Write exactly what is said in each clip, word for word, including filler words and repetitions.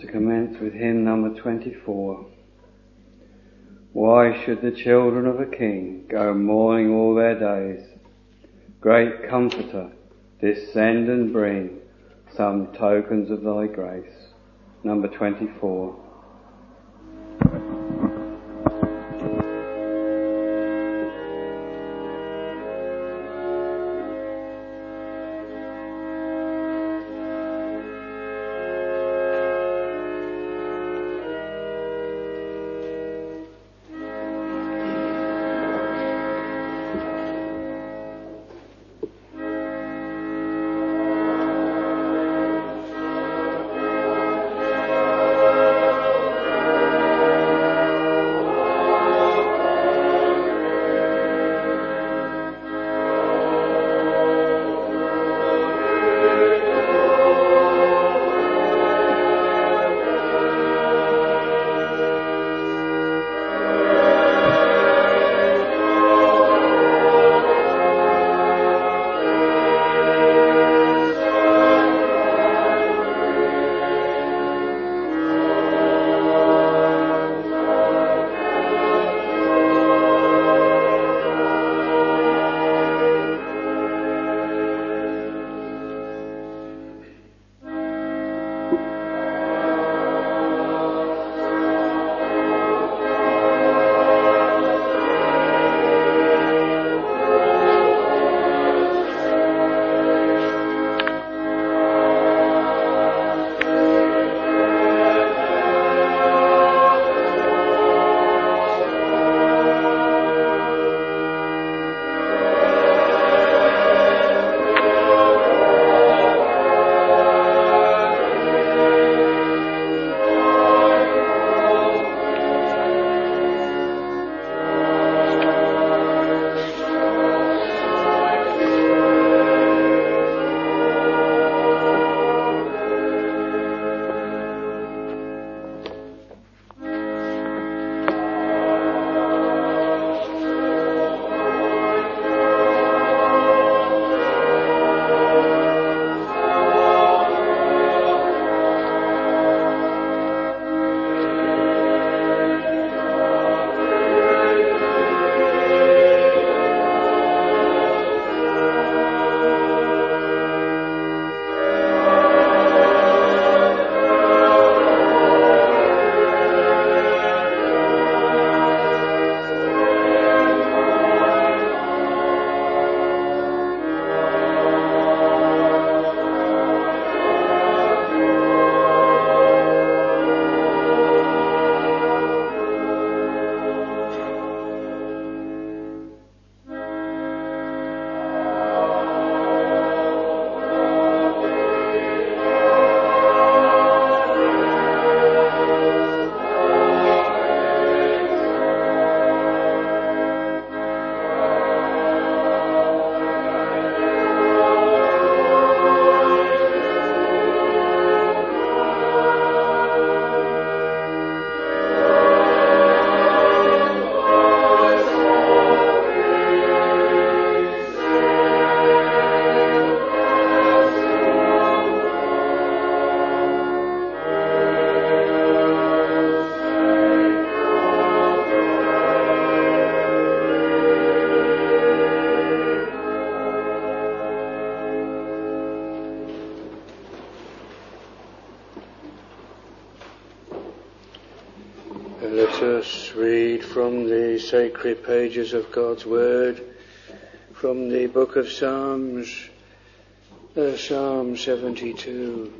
to commence with hymn number twenty-four. Why should the children of a king go mourning all their days? Great Comforter, descend and bring some tokens of thy grace. Number twenty-four. Let us read from the sacred pages of God's Word, from the book of Psalms, uh, Psalm seventy-two.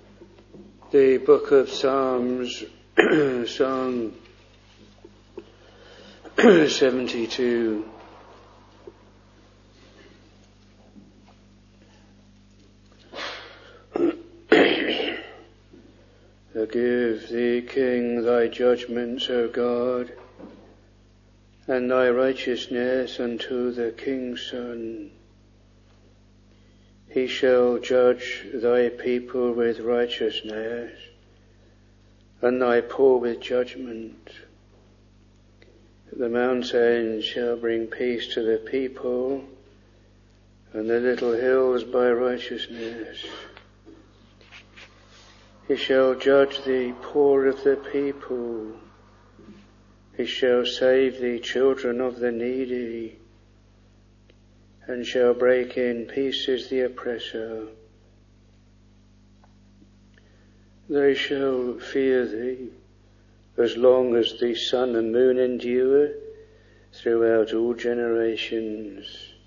The book of Psalms, Psalm seventy-two. Give thee, King, thy judgments, O God, and thy righteousness unto the king's son. He shall judge thy people with righteousness, and thy poor with judgment. The mountains shall bring peace to the people, and the little hills by righteousness. He shall judge the poor of the people. He shall save the children of the needy, and shall break in pieces the oppressor. They shall fear thee as long as the sun and moon endure throughout all generations.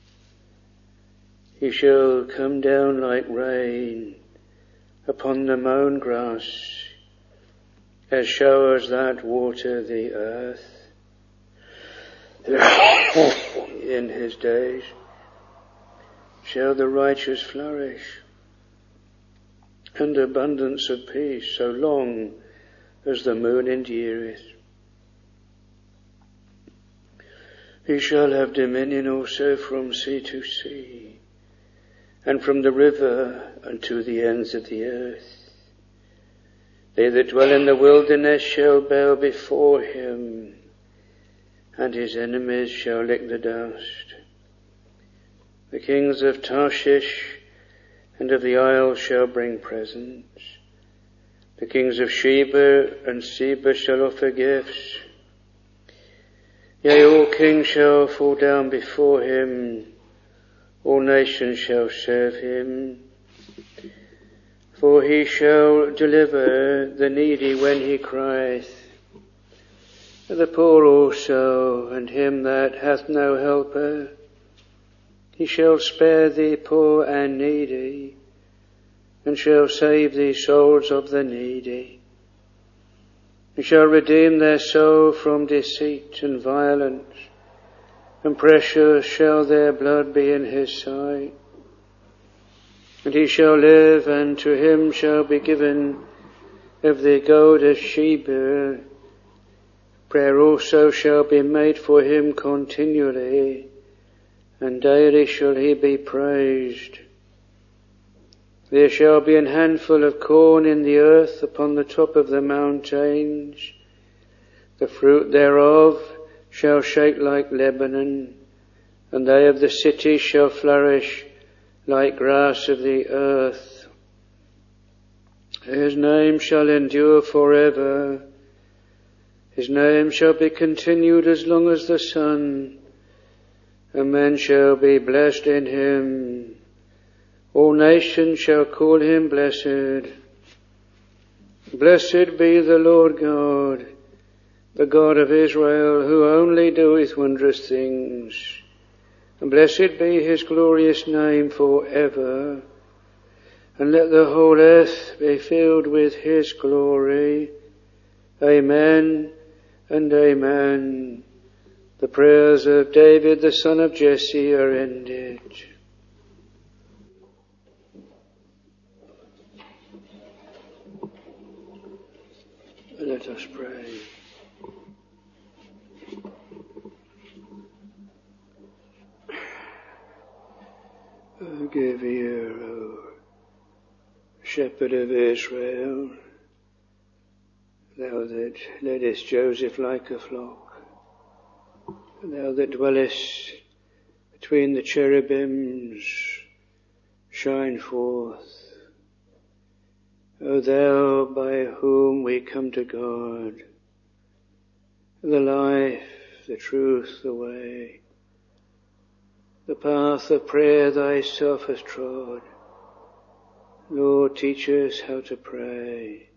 He shall come down like rain upon the mown grass, as showers that water the earth. In his days shall the righteous flourish, and abundance of peace, so long as the moon endureth. He shall have dominion also from sea to sea, and from the river unto the ends of the earth. They that dwell in the wilderness shall bow before him, and his enemies shall lick the dust. The kings of Tarshish and of the isles shall bring presents. The kings of Sheba and Seba shall offer gifts. Yea, all kings shall fall down before him, all nations shall serve him. For he shall deliver the needy when he crieth, the poor also, and him that hath no helper. He shall spare the poor and needy, and shall save the souls of the needy. He shall redeem their soul from deceit and violence, and precious shall their blood be in his sight. And he shall live, and to him shall be given of the gold of Sheba. Prayer also shall be made for him continually, and daily shall he be praised. There shall be an handful of corn in the earth upon the top of the mountains. The fruit thereof shall shake like Lebanon, and they of the city shall flourish like grass of the earth. His name shall endure forever. His name shall be continued as long as the sun, and men shall be blessed in him. All nations shall call him blessed. Blessed be the Lord God, the God of Israel, who only doeth wondrous things. And blessed be his glorious name for ever. And let the whole earth be filled with his glory. Amen and amen. The prayers of David the son of Jesse are ended. Let us pray. Oh, give ear, O Shepherd of Israel, thou that leddest Joseph like a flock, thou that dwellest between the cherubims, shine forth. O thou by whom we come to God, the life, the truth, the way, the path of prayer thyself hast trod. Lord, teach us how to pray.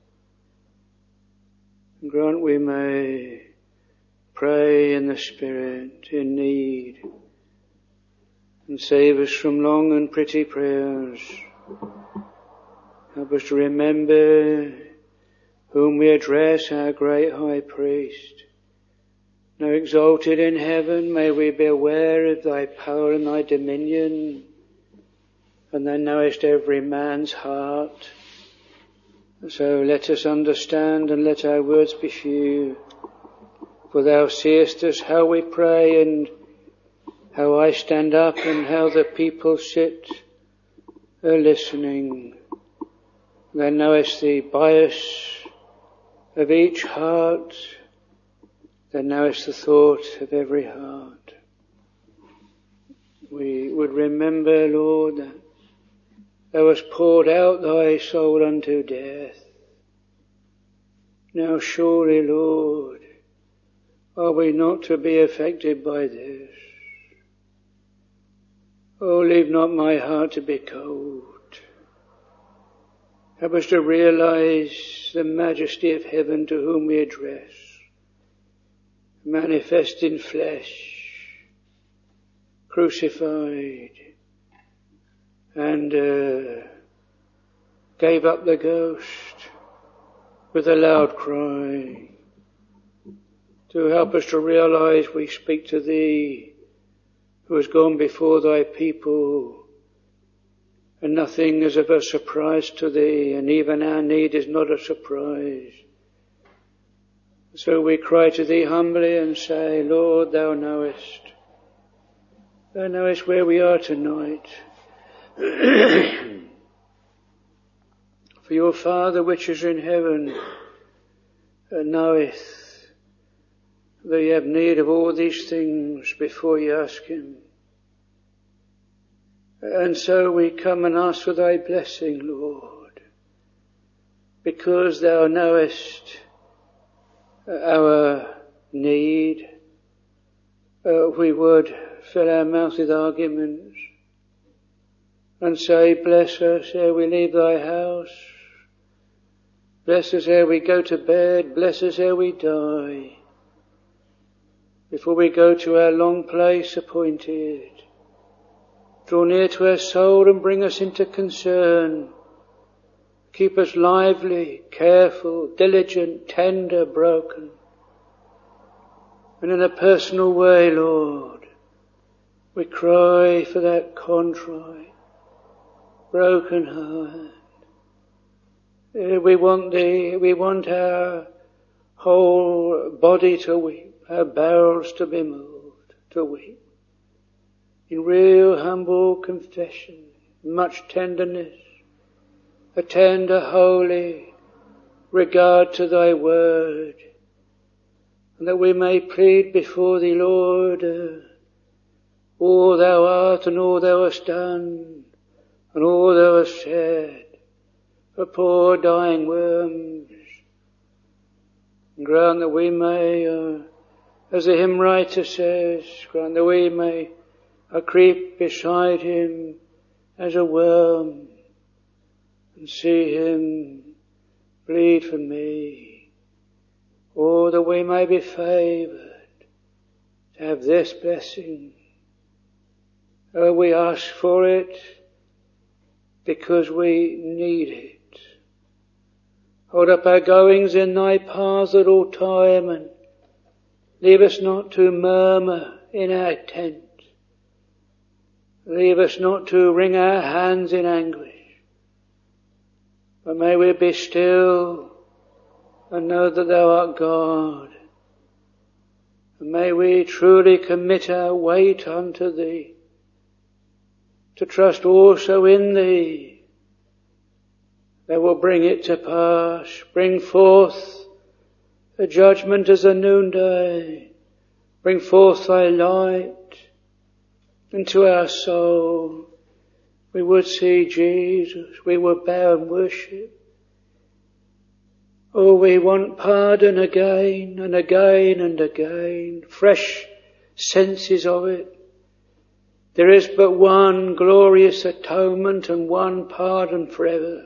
Grant we may pray in the Spirit, in need, and save us from long and pretty prayers. Help us to remember whom we address, our great high priest. Now exalted in heaven, may we be aware of thy power and thy dominion, and thou knowest every man's heart. So let us understand, and let our words be few. For thou seest us how we pray, and how I stand up, and how the people sit are listening. Thou knowest the bias of each heart. Thou knowest the thought of every heart. We would remember, Lord, that thou hast poured out thy soul unto death, Now surely, Lord, are we not to be affected by this? Oh, leave not my heart to be cold. Help us to realize the majesty of heaven to whom we address, manifest in flesh, crucified, and uh, gave up the ghost with a loud cry, to help us to realize we speak to Thee who has gone before Thy people, and nothing is of a surprise to Thee, and even our need is not a surprise. So we cry to Thee humbly and say, Lord, Thou knowest. Thou knowest where we are tonight. For your Father which is in heaven knoweth that you have need of all these things before you ask Him. And so we come and ask for Thy blessing, Lord, because Thou knowest our need. Uh, we would fill our mouth with arguments and say, bless us ere we leave Thy house. Bless us ere we go to bed. Bless us ere we die. Before we go to our long place appointed, draw near to our soul and bring us into concern. Keep us lively, careful, diligent, tender, broken. And in a personal way, Lord, we cry for that contrite, broken heart. We want Thee, we want our whole body to weep, our bowels to be moved, to weep. In real humble confession, much tenderness, a tender, holy regard to Thy word, and that we may plead before Thee, Lord, uh, all Thou art and all Thou hast done, and all Thou hast said, for poor dying worms. And grant that we may, uh, as the hymn writer says, grant that we may uh, creep beside Him as a worm and see Him bleed for me. Or that we may be favoured to have this blessing. Oh, we ask for it because we need it. Hold up our goings in Thy paths at all time, and leave us not to murmur in our tent. Leave us not to wring our hands in anguish. But may we be still and know that Thou art God. And may we truly commit our weight unto Thee, to trust also in Thee. That will bring it to pass, bring forth a judgment as a noonday, bring forth Thy light into our soul. We would see Jesus, we would bow and worship. Oh, we want pardon again and again and again, fresh senses of it. There is but one glorious atonement and one pardon forever.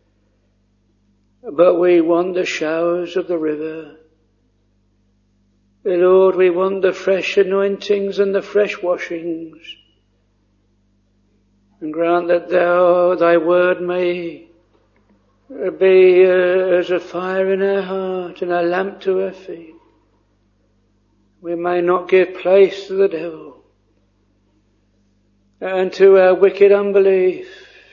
But we want the showers of the river. Lord, we want the fresh anointings and the fresh washings. And grant that Thou, Thy word may be uh, as a fire in our heart and a lamp to our feet. We may not give place to the devil and to our wicked unbelief.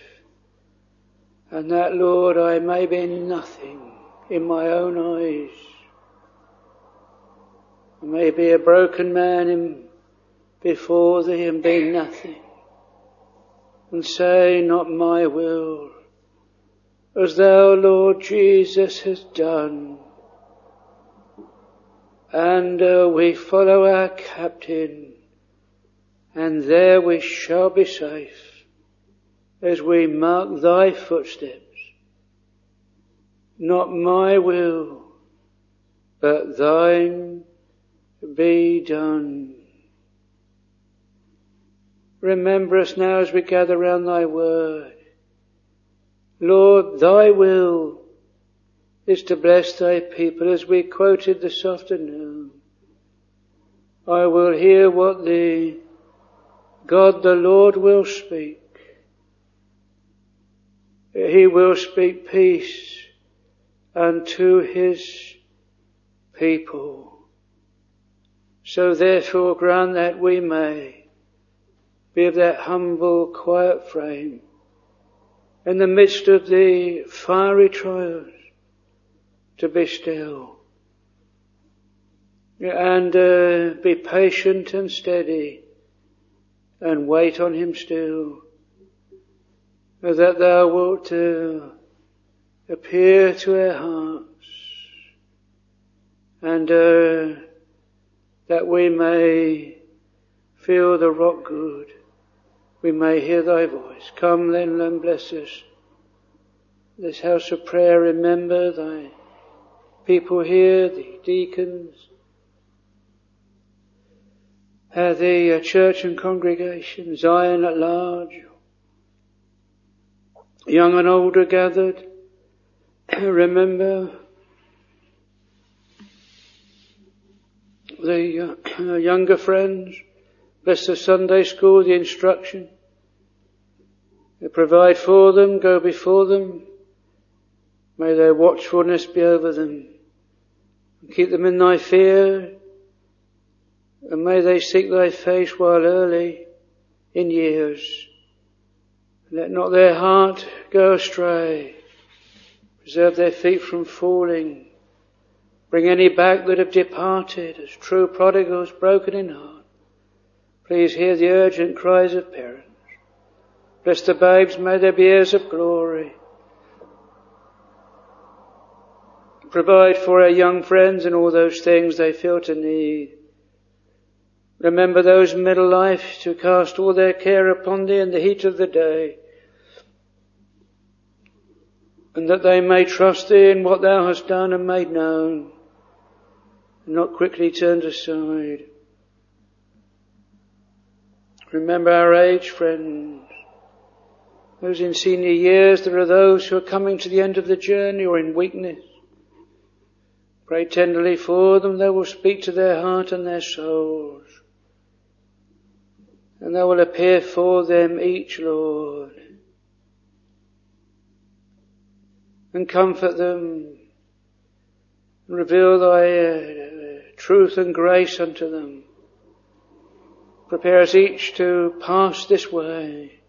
And that, Lord, I may be nothing in my own eyes. I may be a broken man in, before Thee and be nothing. And say, not my will, as Thou, Lord Jesus, hast done. And uh, we follow our captain, and there we shall be safe, as we mark Thy footsteps. Not my will, but thine be done. Remember us now as we gather round thy word. Lord, thy will is to bless thy people, as we quoted this afternoon. I will hear what the God the Lord will speak. He will speak peace unto his people. So therefore grant that we may be of that humble, quiet frame in the midst of the fiery trials, to be still and uh, be patient and steady and wait on him still, that thou wilt uh, appear to our hearts, and uh, that we may feel the rock good, we may hear thy voice. Come then and bless us. This house of prayer, remember thy people here, the deacons, uh, the uh, church and congregation, Zion at large, young and old are gathered. Remember the uh, younger friends. Bless the Sunday school, the instruction. Provide for them, go before them. May their watchfulness be over them. Keep them in thy fear, and may they seek thy face while early in years. Let not their heart go astray. Preserve their feet from falling. Bring any back that have departed as true prodigals broken in heart. Please hear the urgent cries of parents. Bless the babes, may there be heirs of glory. Provide for our young friends and all those things they feel to need. Remember those in middle life to cast all their care upon thee in the heat of the day, and that they may trust thee in what thou hast done and made known, and not quickly turned aside. Remember our aged friends, those in senior years. There are those who are coming to the end of the journey or in weakness. Pray tenderly for them. They will speak to their heart and their souls, and they will appear for them each, Lord, and comfort them, and reveal thy uh, truth and grace unto them. Prepare us each to pass this way.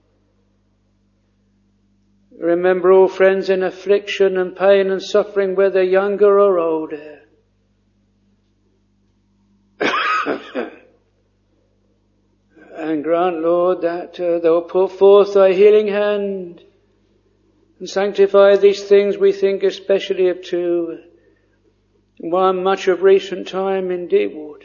Remember all friends in affliction and pain and suffering, whether younger or older. And grant, Lord, that uh, thou put forth thy healing hand and sanctify these things we think especially of two. One much of recent time in deep waters.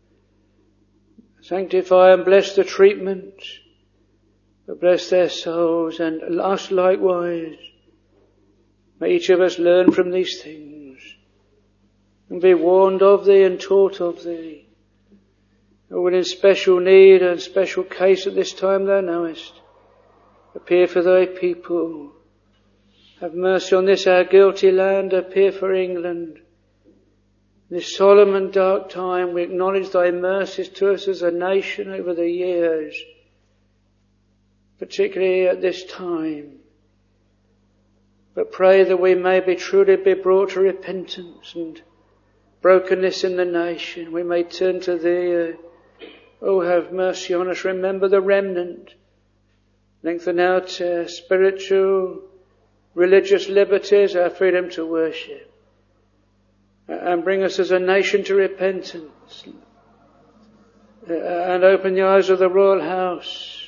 Sanctify and bless the treatment, but bless their souls, and us likewise. May each of us learn from these things and be warned of thee and taught of thee. Who in special need and special case at this time thou knowest, appear for thy people. Have mercy on this our guilty land, appear for England. In this solemn and dark time we acknowledge thy mercies to us as a nation over the years, particularly at this time. But pray that we may be truly be brought to repentance and brokenness in the nation. We may turn to thee. Oh, have mercy on us. Remember the remnant. Lengthen out uh, spiritual, religious liberties, our freedom to worship. Uh, and bring us as a nation to repentance. Uh, and open the eyes of the royal house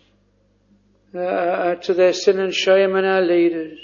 uh, to their sin and shame and our leaders.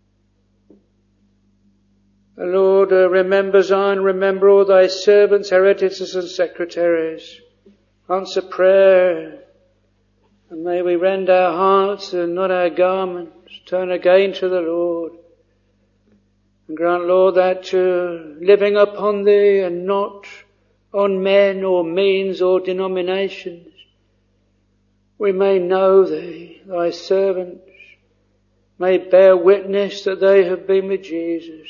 Uh, Lord, uh, remember Zion, remember all thy servants, hereditaries and secretaries. Answer prayer, and may we rend our hearts and not our garments, turn again to the Lord, And grant, Lord, that uh, living upon Thee and not on men or means or denominations, we may know Thee, Thy servants, may bear witness that they have been with Jesus.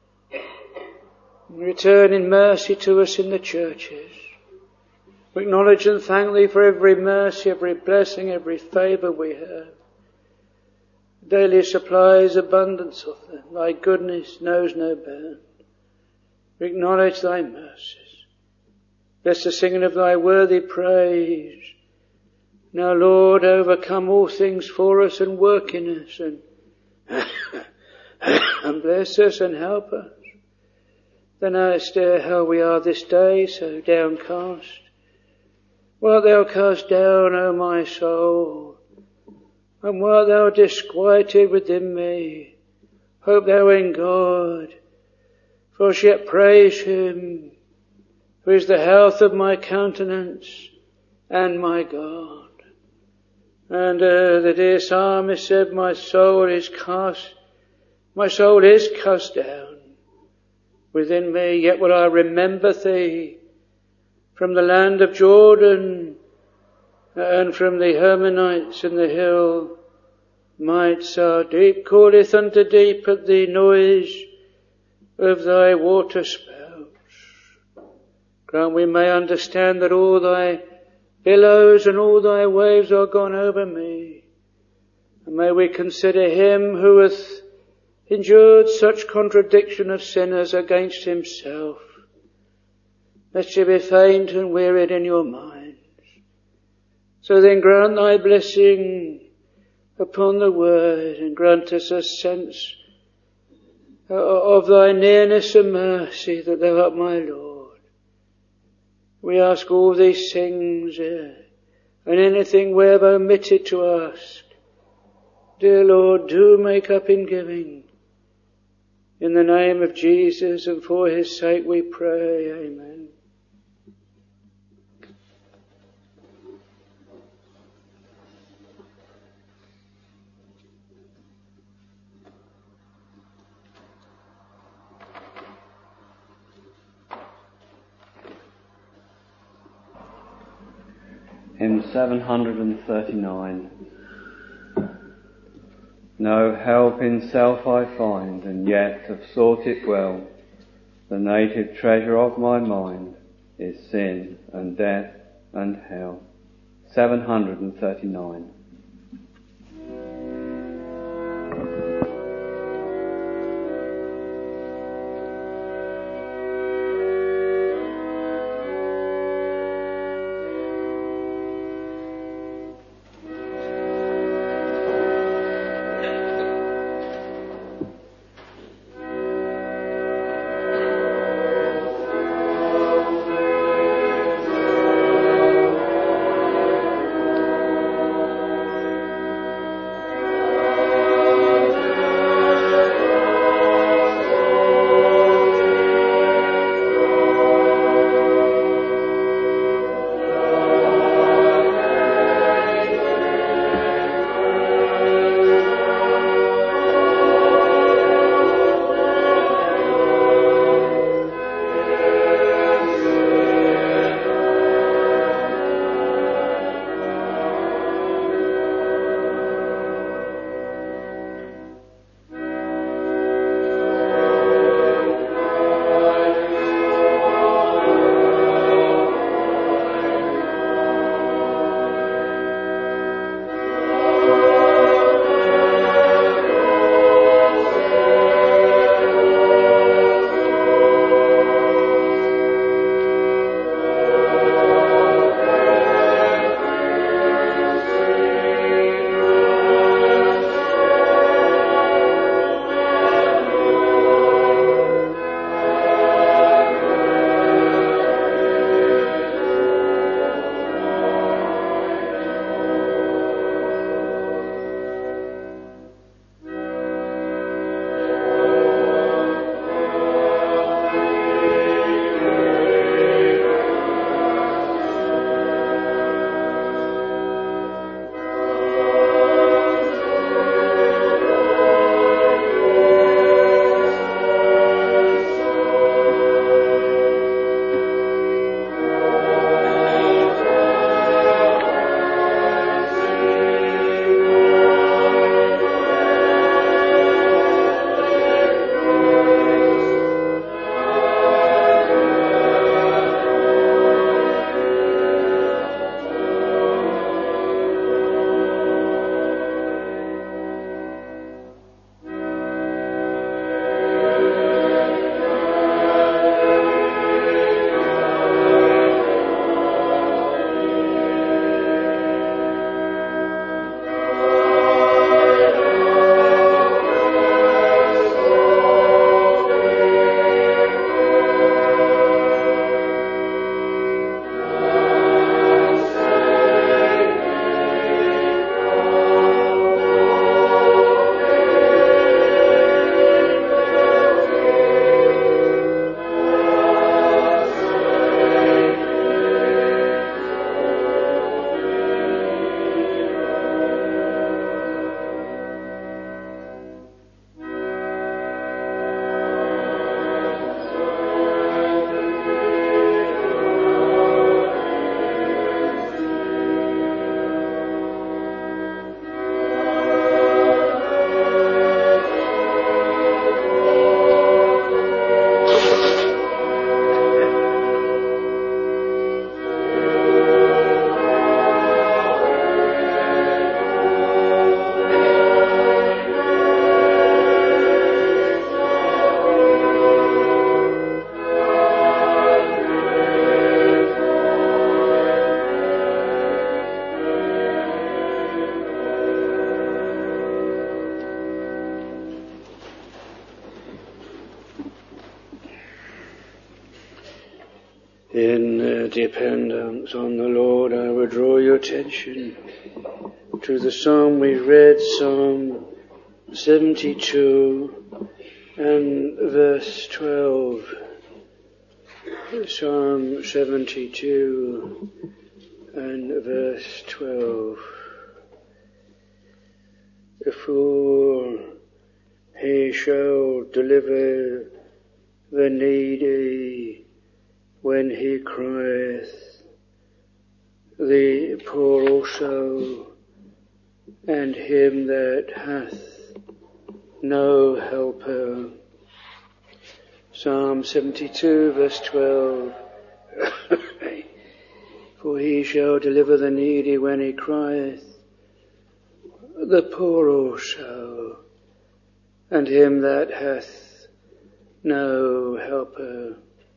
Return in mercy to us in the churches. We acknowledge and thank Thee for every mercy, every blessing, every favour we have. Daily supplies abundance of them. Thy goodness knows no bound. We acknowledge Thy mercies. Bless the singing of Thy worthy praise. Now, Lord, overcome all things for us and work in us and, and bless us and help us. Thou knowest uh, how we are this day, so downcast. Wilt Thou cast down, O my soul, and wilt Thou disquieted within me? Hope Thou in God, for I shall yet praise Him, who is the health of my countenance and my God. And uh, the dear psalmist said, my soul is cast, my soul is cast down within me, yet will I remember Thee from the land of Jordan and from the Hermonites and the hill. Mights are deep, calleth unto deep at the noise of Thy water spouts. Grant we may understand that all Thy billows and all Thy waves are gone over me. And may we consider Him who hath endured such contradiction of sinners against Himself, lest ye be faint and wearied in your minds. So then grant Thy blessing upon the word, and grant us a sense of Thy nearness and mercy, that Thou art my Lord. We ask all these things, uh, and anything we have omitted to ask, dear Lord, do make up in giving. In the name of Jesus and for His sake we pray, amen. Hymn seven hundred thirty-nine. No help in self I find, and yet have sought it well. The native treasure of my mind is sin and death and hell. seven hundred thirty-nine. In uh, dependence on the Lord, I would draw your attention to the psalm we read, Psalm seventy-two and verse twelve. Psalm seventy-two and verse twelve. For he shall deliver the needy when he crieth, the poor also, and him that hath no helper. Psalm seventy-two verse twelve. For he shall deliver the needy when he crieth, the poor also, and him that hath no helper.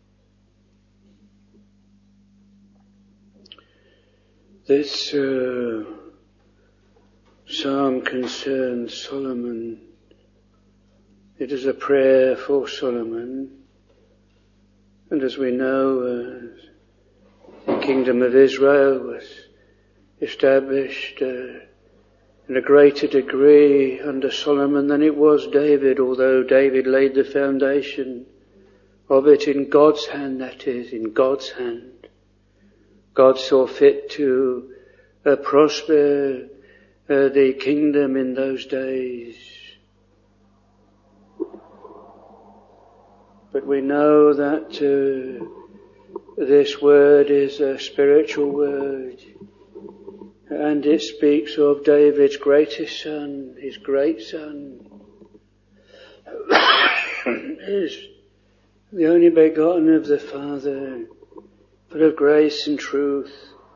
This uh, psalm concerns Solomon. It is a prayer for Solomon. And as we know, uh, the kingdom of Israel was established uh, in a greater degree under Solomon than it was David, although David laid the foundation of it in God's hand, that is, in God's hand. God saw fit to uh, prosper uh, the kingdom in those days. But we know that uh, this word is a spiritual word, and it speaks of David's greatest son, his great son, is the only begotten of the Father, full of grace and truth.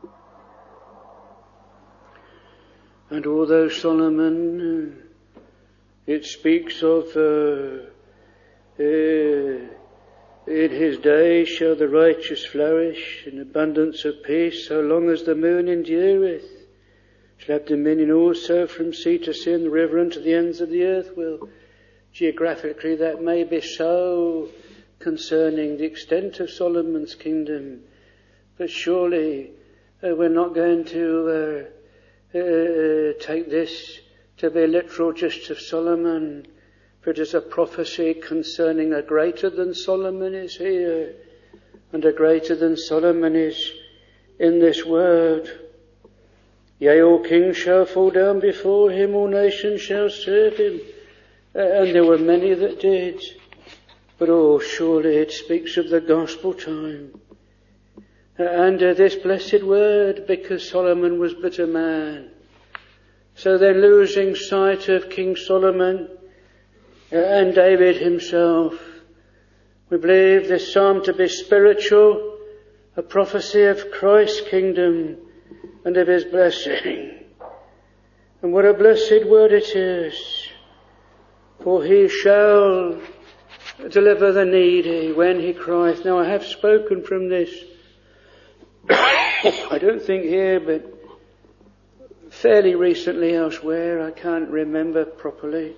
And although Solomon, uh, it speaks of uh, uh, in his days shall the righteous flourish in abundance of peace, so long as the moon endureth. Shall have dominion also from sea to sea and the river unto the ends of the earth. Well, geographically that may be so concerning the extent of Solomon's kingdom. But surely uh, we're not going to uh, uh, take this to be literal just of Solomon, for it is a prophecy concerning a greater than Solomon is here, and a greater than Solomon is in this word. Yea, all kings shall fall down before him, all nations shall serve him. Uh, and there were many that did. But oh, surely it speaks of the gospel time. And uh, this blessed word, because Solomon was but a man. So then, losing sight of King Solomon uh, and David himself, we believe this psalm to be spiritual, a prophecy of Christ's kingdom and of his blessing. And what a blessed word it is. For he shall deliver the needy when he crieth. Now, I have spoken from this, I don't think here, but fairly recently elsewhere. I can't remember properly.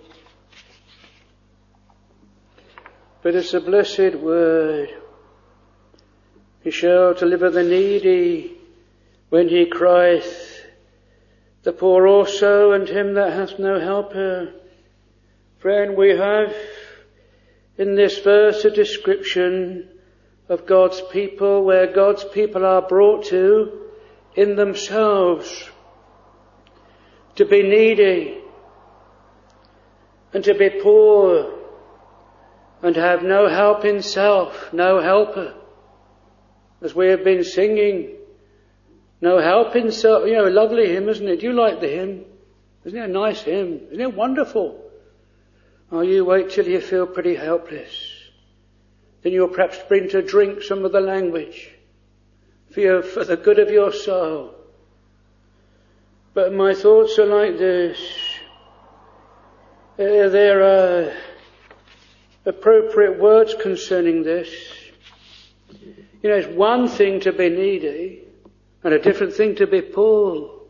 But it's a blessed word. He shall deliver the needy when he crieth, the poor also, and him that hath no helper. Friend, we have in this verse a description of God's people, where God's people are brought to in themselves to be needy and to be poor and have no help in self, no helper. As we have been singing, no help in self. You know, a lovely hymn, isn't it? Do you like the hymn? Isn't it a nice hymn? Isn't it wonderful? Oh, you wait till you feel pretty helpless. Then you'll perhaps bring to drink some of the language for, your, for the good of your soul. But my thoughts are like this. Uh, there are appropriate words concerning this. You know, it's one thing to be needy and a different thing to be poor.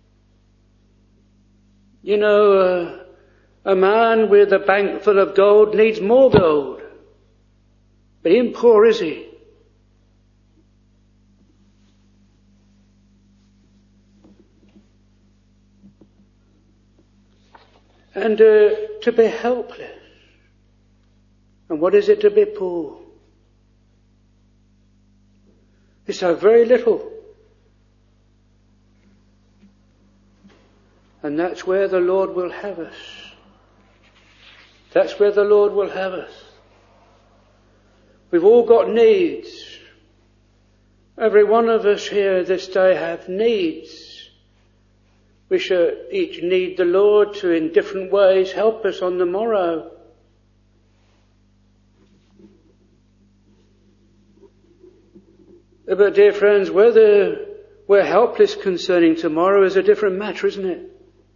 You know, uh, a man with a bank full of gold needs more gold. But he ain't poor, is he? And uh, to be helpless. And what is it to be poor? It's so very little. And that's where the Lord will have us. That's where the Lord will have us. We've all got needs. Every one of us here this day have needs. We shall each need the Lord to, in different ways, help us on the morrow. But dear friends, whether we're helpless concerning tomorrow is a different matter, isn't it?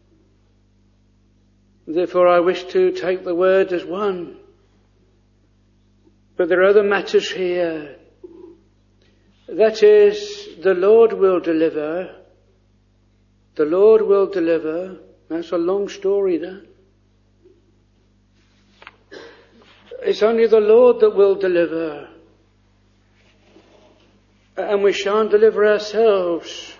Therefore I wish to take the word as one. But there are other matters here. That is, the Lord will deliver. The Lord will deliver. That's a long story, that. It's only the Lord that will deliver. And we shan't deliver ourselves.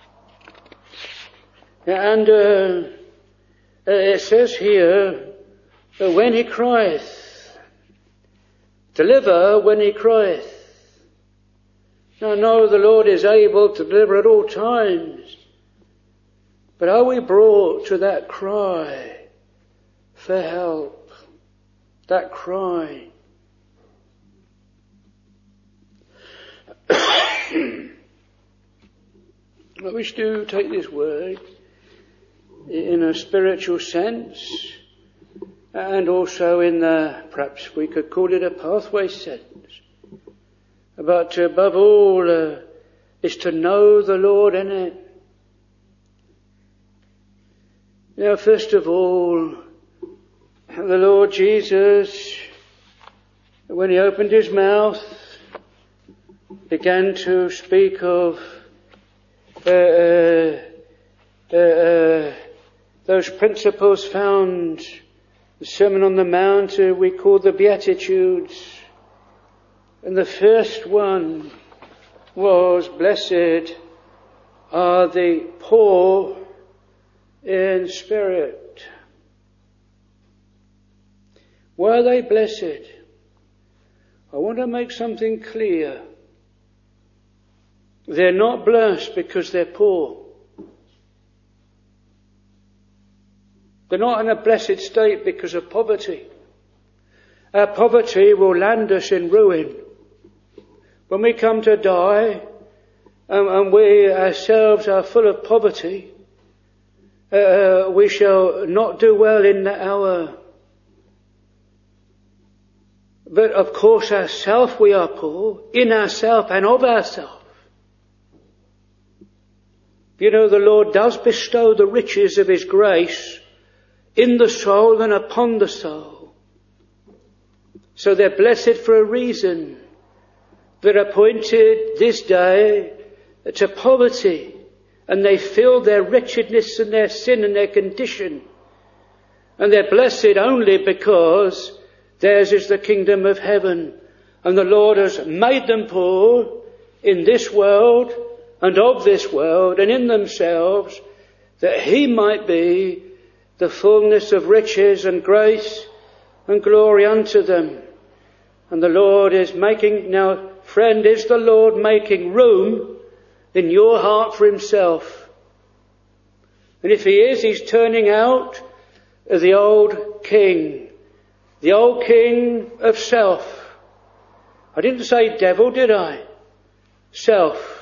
And uh, it says here, when he crieth, deliver when he crieth. Now, no, the Lord is able to deliver at all times. But are we brought to that cry for help? That cry. I wish to take this word in a spiritual sense, and also in the, perhaps we could call it a pathway sense. But above all uh, is to know the Lord in it. Now, first of all, the Lord Jesus, when he opened his mouth, began to speak of uh, uh, uh, uh, those principles found in the Sermon on the Mount, uh, we call the Beatitudes. And the first one was, blessed are the poor in spirit. Why are they blessed? I want to make something clear. They're not blessed because they're poor. They're not in a blessed state because of poverty. Our poverty will land us in ruin. When we come to die, um, and we ourselves are full of poverty, uh, we shall not do well in that hour. But of course ourself we are poor, in ourself and of ourself. You know, the Lord does bestow the riches of his grace in the soul and upon the soul. So they're blessed for a reason. They're appointed this day to poverty, and they feel their wretchedness and their sin and their condition. And they're blessed only because theirs is the kingdom of heaven. And the Lord has made them poor in this world and of this world and in themselves, that he might be the fullness of riches and grace and glory unto them. And the Lord is making, now friend, is the Lord making room in your heart for himself? And if he is, he's turning out the old king, the old king of self. I didn't say devil, did I? Self.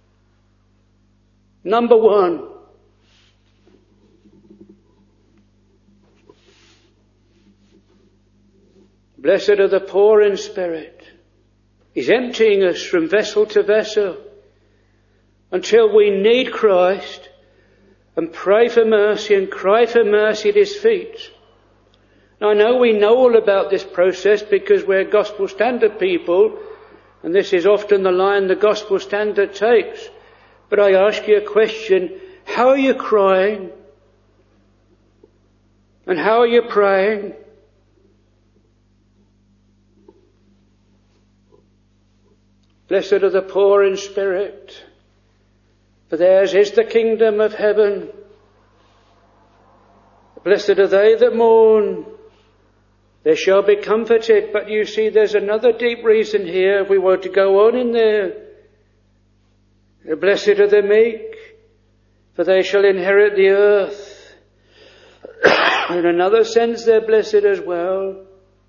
Number one. Blessed are the poor in spirit. He's emptying us from vessel to vessel until we need Christ and pray for mercy and cry for mercy at his feet. Now, I know we know all about this process because we're gospel standard people, and this is often the line the gospel standard takes. But I ask you a question: how are you crying? And how are you praying? Blessed are the poor in spirit, for theirs is the kingdom of heaven. Blessed are they that mourn, they shall be comforted. But you see, there's another deep reason here if we want to go on in there. Blessed are the meek, for they shall inherit the earth. In another sense, they're blessed as well.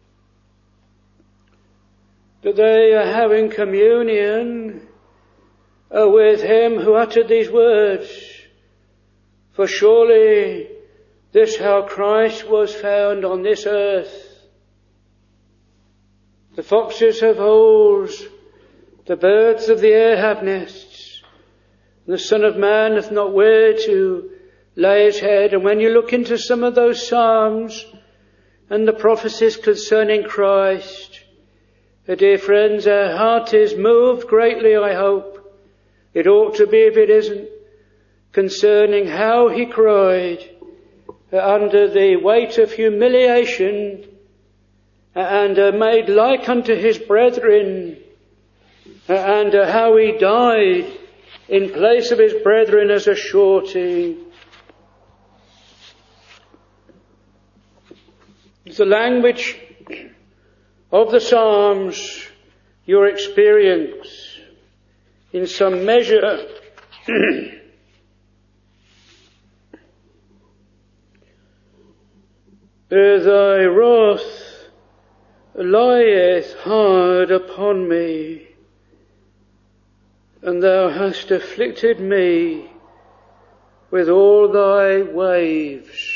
That they are having communion with him who uttered these words. For surely this how Christ was found on this earth. The foxes have holes, the birds of the air have nests, and the Son of Man hath not where to lay his head. And when you look into some of those Psalms and the prophecies concerning Christ, uh, dear friends, our heart is moved greatly, I hope. It ought to be if it isn't, concerning how he cried uh, under the weight of humiliation uh, and uh, made like unto his brethren, uh, and uh, how he died in place of his brethren as a surety. The language of the Psalms, your experience, in some measure, thy wrath lieth hard upon me, and thou hast afflicted me with all thy waves.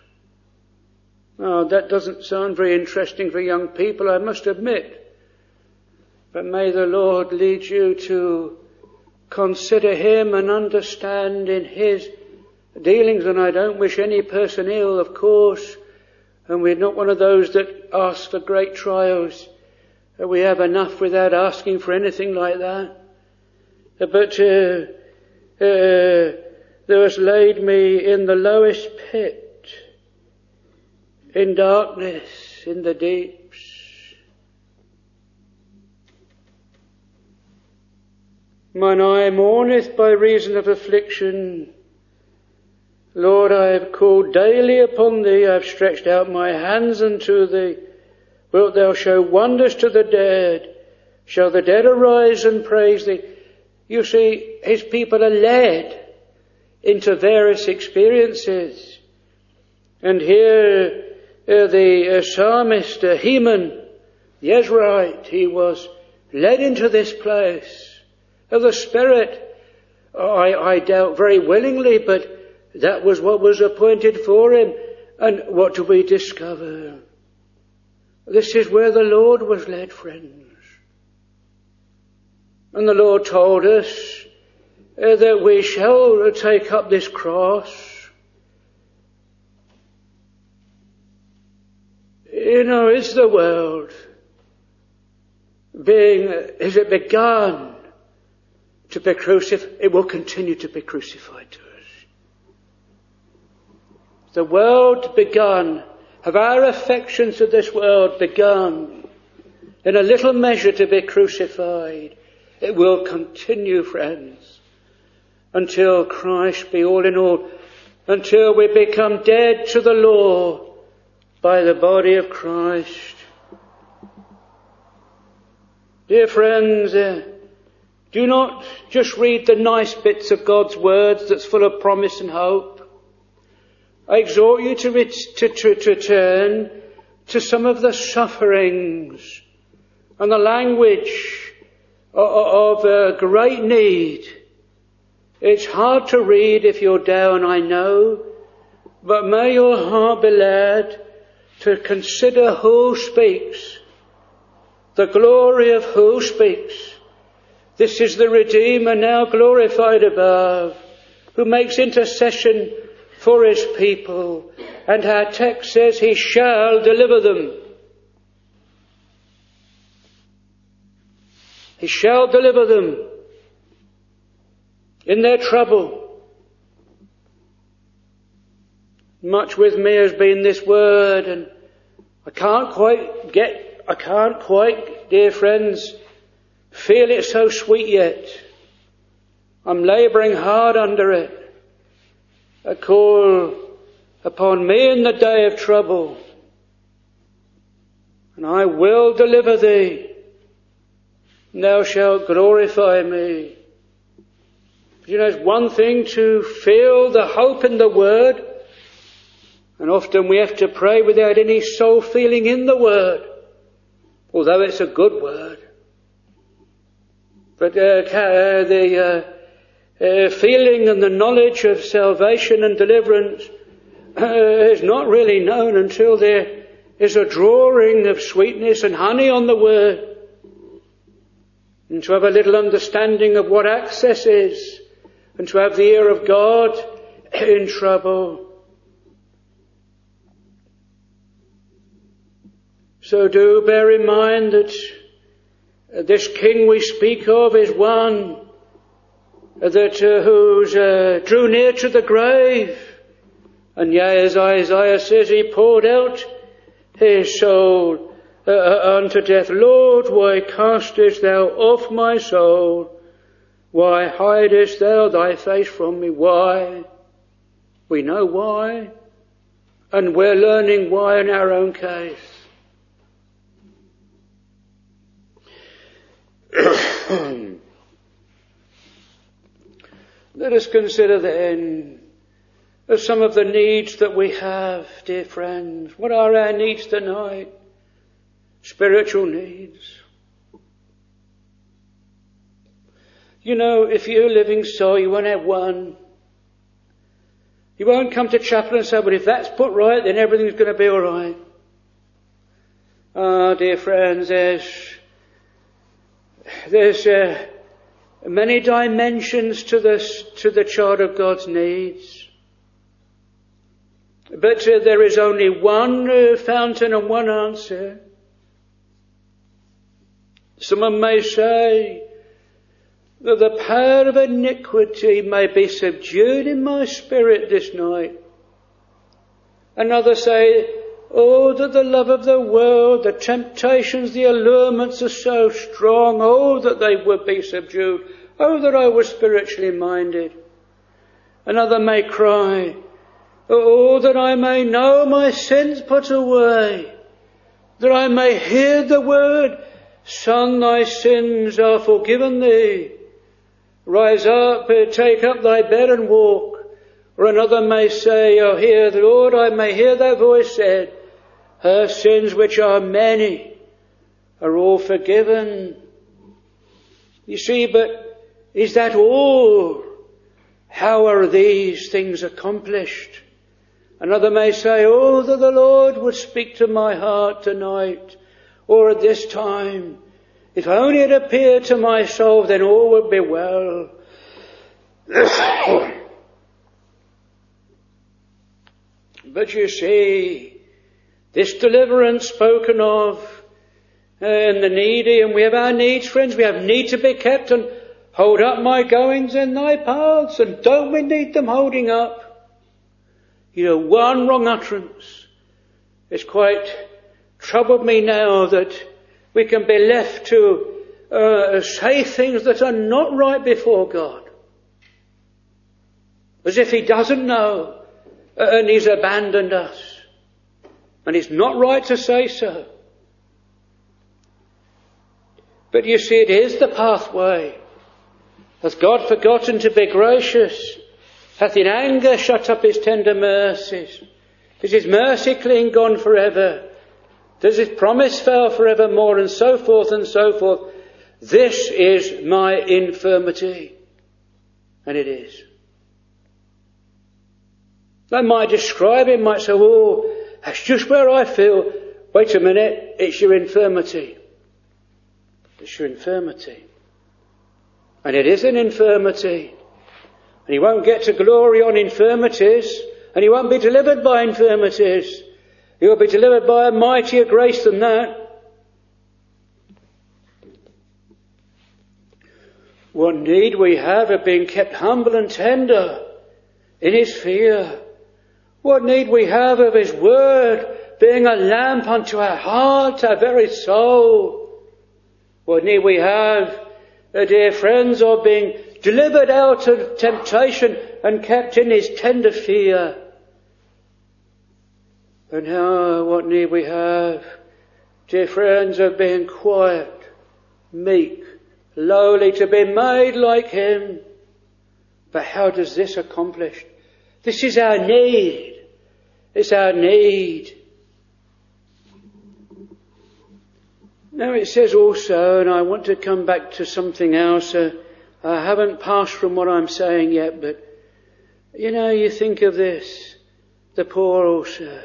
Now, that doesn't sound very interesting for young people, I must admit. But may the Lord lead you to consider him and understand in his dealings. And I don't wish any person ill, of course. And we're not one of those that ask for great trials. We have enough without asking for anything like that. But uh, uh, thou hast laid me in the lowest pit, in darkness, in the deeps. Mine eye mourneth by reason of affliction. Lord, I have called daily upon thee, I have stretched out my hands unto thee. Wilt thou show wonders to the dead? Shall the dead arise and praise thee? You see, his people are led into various experiences. And here uh, the uh, psalmist uh, Heman, the Ezraite, he was led into this place of the Spirit. I, I doubt very willingly, but that was what was appointed for him. And what do we discover? This is where the Lord was led, friends. And the Lord told us uh, that we shall take up this cross. You know, is the world being, is it begun to be crucified? It will continue to be crucified to us. The world begun, have our affections of this world begun in a little measure to be crucified? It will continue, friends, until Christ be all in all, until we become dead to the law by the body of Christ. Dear friends, uh, do not just read the nice bits of God's words that's full of promise and hope. I exhort you to, to, to, to turn to some of the sufferings and the language of a great need. It's hard to read if you're down, I know, but may your heart be led to consider who speaks, the glory of who speaks. This is the Redeemer now glorified above, who makes intercession for his people, and our text says he shall deliver them. He shall deliver them in their trouble. Much with me has been this word, and I can't quite get, I can't quite, dear friends, feel it so sweet yet. I'm labouring hard under it. I call upon me in the day of trouble, and I will deliver thee, and thou shalt glorify me. But you know, it's one thing to feel the hope in the Word, and often we have to pray without any soul feeling in the Word, although it's a good Word. But uh, the uh, uh, feeling and the knowledge of salvation and deliverance uh, is not really known until there is a drawing of sweetness and honey on the Word, and to have a little understanding of what access is, and to have the ear of God in trouble. So do bear in mind that this King we speak of is one that uh, who's uh, drew near to the grave, and yea, as Isaiah says, he poured out his soul uh, unto death. Lord, why castest thou off my soul? Why hidest thou thy face from me? Why? We know why, and we're learning why in our own case. Let us consider then some of the needs that we have, dear friends. What are our needs tonight? Spiritual needs. You know, if you're a living soul, you won't have one. You won't come to chapel and say, but if that's put right, then everything's going to be all right. Ah, dear friends, there's There's uh, many dimensions to this, to the child of God's needs. But uh, there is only one uh, fountain and one answer. Someone may say that the power of iniquity may be subdued in my spirit this night. Another say, oh, that the love of the world, the temptations, the allurements are so strong. Oh, that they would be subdued. Oh, that I was spiritually minded. Another may cry, oh, that I may know my sins put away. That I may hear the word, Son, thy sins are forgiven thee. Rise up, take up thy bed and walk. Or another may say, oh, hear the Lord, I may hear that voice said, her sins, which are many, are all forgiven. You see, but is that all? How are these things accomplished? Another may say, oh, that the Lord would speak to my heart tonight, or at this time. If only it appeared to my soul, then all would be well. But you see, this deliverance spoken of, uh, and the needy, and we have our needs, friends. We have need to be kept, and hold up my goings in thy paths, and don't we need them holding up? You know, one wrong utterance has quite troubled me now, that we can be left to uh, say things that are not right before God. As if he doesn't know, uh, and he's abandoned us. And it's not right to say so. But you see, it is the pathway. Hath God forgotten to be gracious? Hath in anger shut up his tender mercies? Is his mercy clean gone forever? Does his promise fail forevermore? And so forth and so forth. This is my infirmity. And it is. They might describe it, might say, oh, that's just where I feel. Wait a minute, it's your infirmity. It's your infirmity. And it is an infirmity. And you won't get to glory on infirmities, and you won't be delivered by infirmities. You will be delivered by a mightier grace than that. What need we have of being kept humble and tender in his fear. What need we have of his word being a lamp unto our heart, our very soul. What need we have, uh, dear friends, of being delivered out of temptation and kept in his tender fear. And how, what need we have, dear friends, of being quiet, meek, lowly, to be made like him. But how does this accomplish? This is our need. It's our need. Now it says also, and I want to come back to something else. Uh, I haven't passed from what I'm saying yet, but you know, you think of this, the poor also.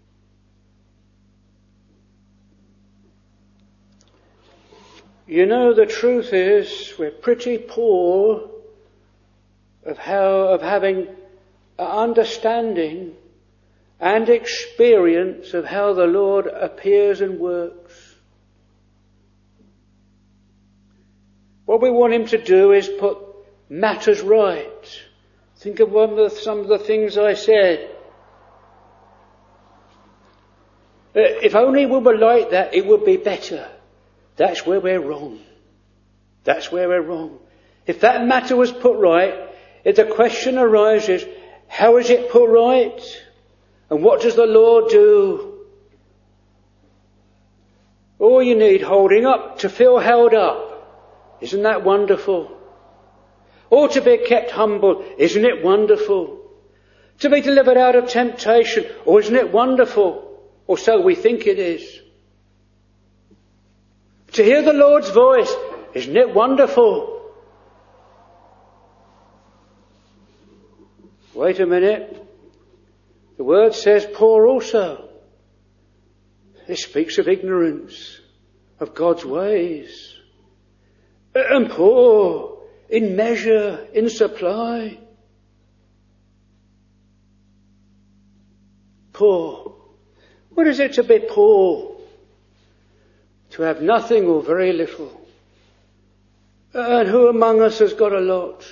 You know, the truth is, we're pretty poor of how, of having an understanding and experience of how the Lord appears and works. What we want him to do is put matters right. Think of one of the, some of the things I said. If only we were like that, it would be better. That's where we're wrong. That's where we're wrong. If that matter was put right, if the question arises, how is it put right? And what does the Lord do? Oh, you need holding up to feel held up. Isn't that wonderful? Or to be kept humble. Isn't it wonderful? To be delivered out of temptation. Oh, isn't it wonderful? Or so we think it is. To hear the Lord's voice, isn't it wonderful? Wait a minute. The word says poor also. It speaks of ignorance, of God's ways. And poor in measure, in supply. Poor. What is it to be poor? To have nothing or very little. And who among us has got a lot?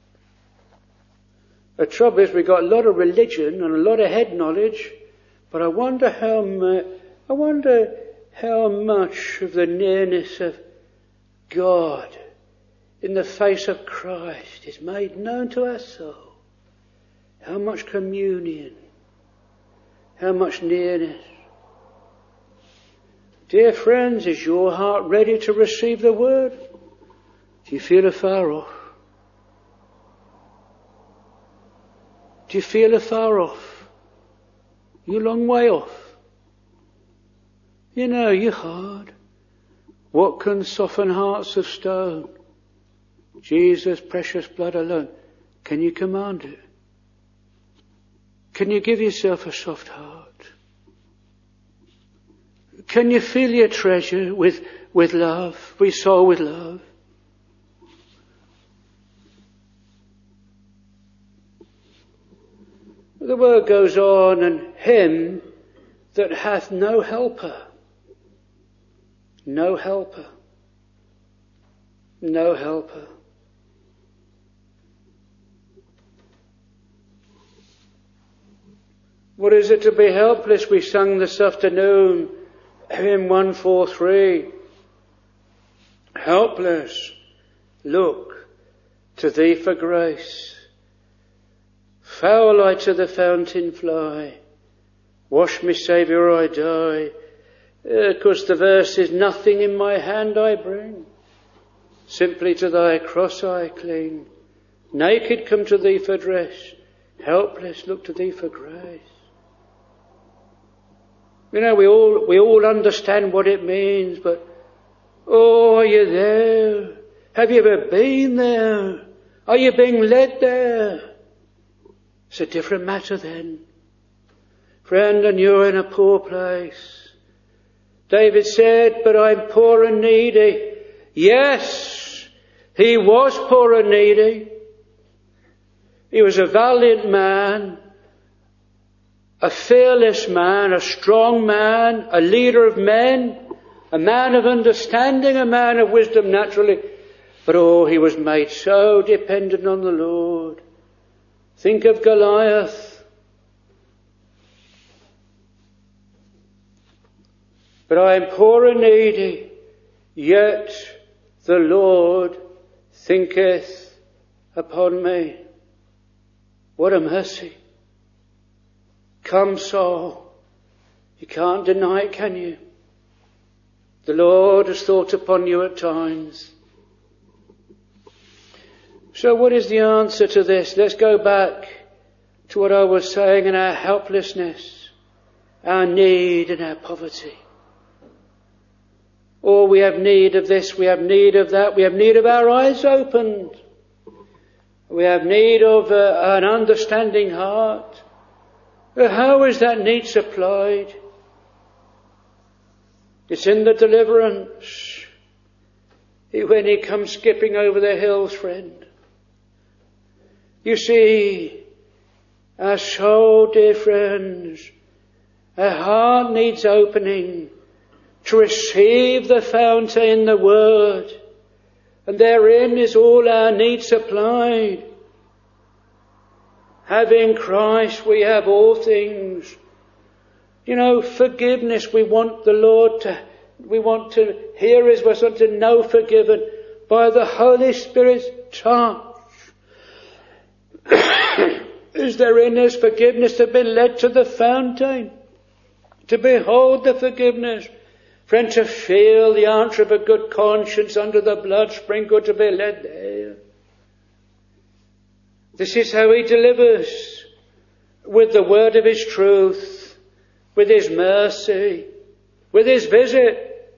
The trouble is we've got a lot of religion and a lot of head knowledge, but I wonder how much, I wonder how much of the nearness of God in the face of Christ is made known to our soul. How much communion, how much nearness. Dear friends, is your heart ready to receive the word? Do you feel afar off? Do you feel afar off? You're a long way off. You know, you're hard. What can soften hearts of stone? Jesus' precious blood alone. Can you command it? Can you give yourself a soft heart? Can you fill your treasure with, with love, with soul with love? The word goes on, and him that hath no helper, no helper, no helper. What is it to be helpless? We sung this afternoon, hymn one forty-three. Helpless, look to thee for grace. Foul I to the fountain fly. Wash me, Saviour, I die. Because uh, the verse is, nothing in my hand I bring. Simply to thy cross I cling. Naked come to thee for dress. Helpless look to thee for grace. You know, we all, we all understand what it means, but, oh, are you there? Have you ever been there? Are you being led there? It's a different matter then. Friend, and you're in a poor place. David said, but I'm poor and needy. Yes, he was poor and needy. He was a valiant man, a fearless man, a strong man, a leader of men, a man of understanding, a man of wisdom naturally. But oh, he was made so dependent on the Lord. Think of Goliath. But I am poor and needy, yet the Lord thinketh upon me. What a mercy. Come, Saul. You can't deny it, can you? The Lord has thought upon you at times. So what is the answer to this? Let's go back to what I was saying in our helplessness, our need and our poverty. Oh, we have need of this, we have need of that, we have need of our eyes opened. We have need of uh, an understanding heart. Uh, how is that need supplied? It's in the deliverance. When he comes skipping over the hills, friend. You see, our soul, dear friends, our heart needs opening to receive the fountain, the Word. And therein is all our need supplied. Having Christ, we have all things. You know, forgiveness, we want the Lord to, we want to hear His words, want to know forgiven by the Holy Spirit's touch. Is there in us forgiveness to be led to the fountain? To behold the forgiveness? Friend, to feel the answer of a good conscience under the blood sprinkled, to be led there. This is how He delivers, with the word of His truth, with His mercy, with His visit.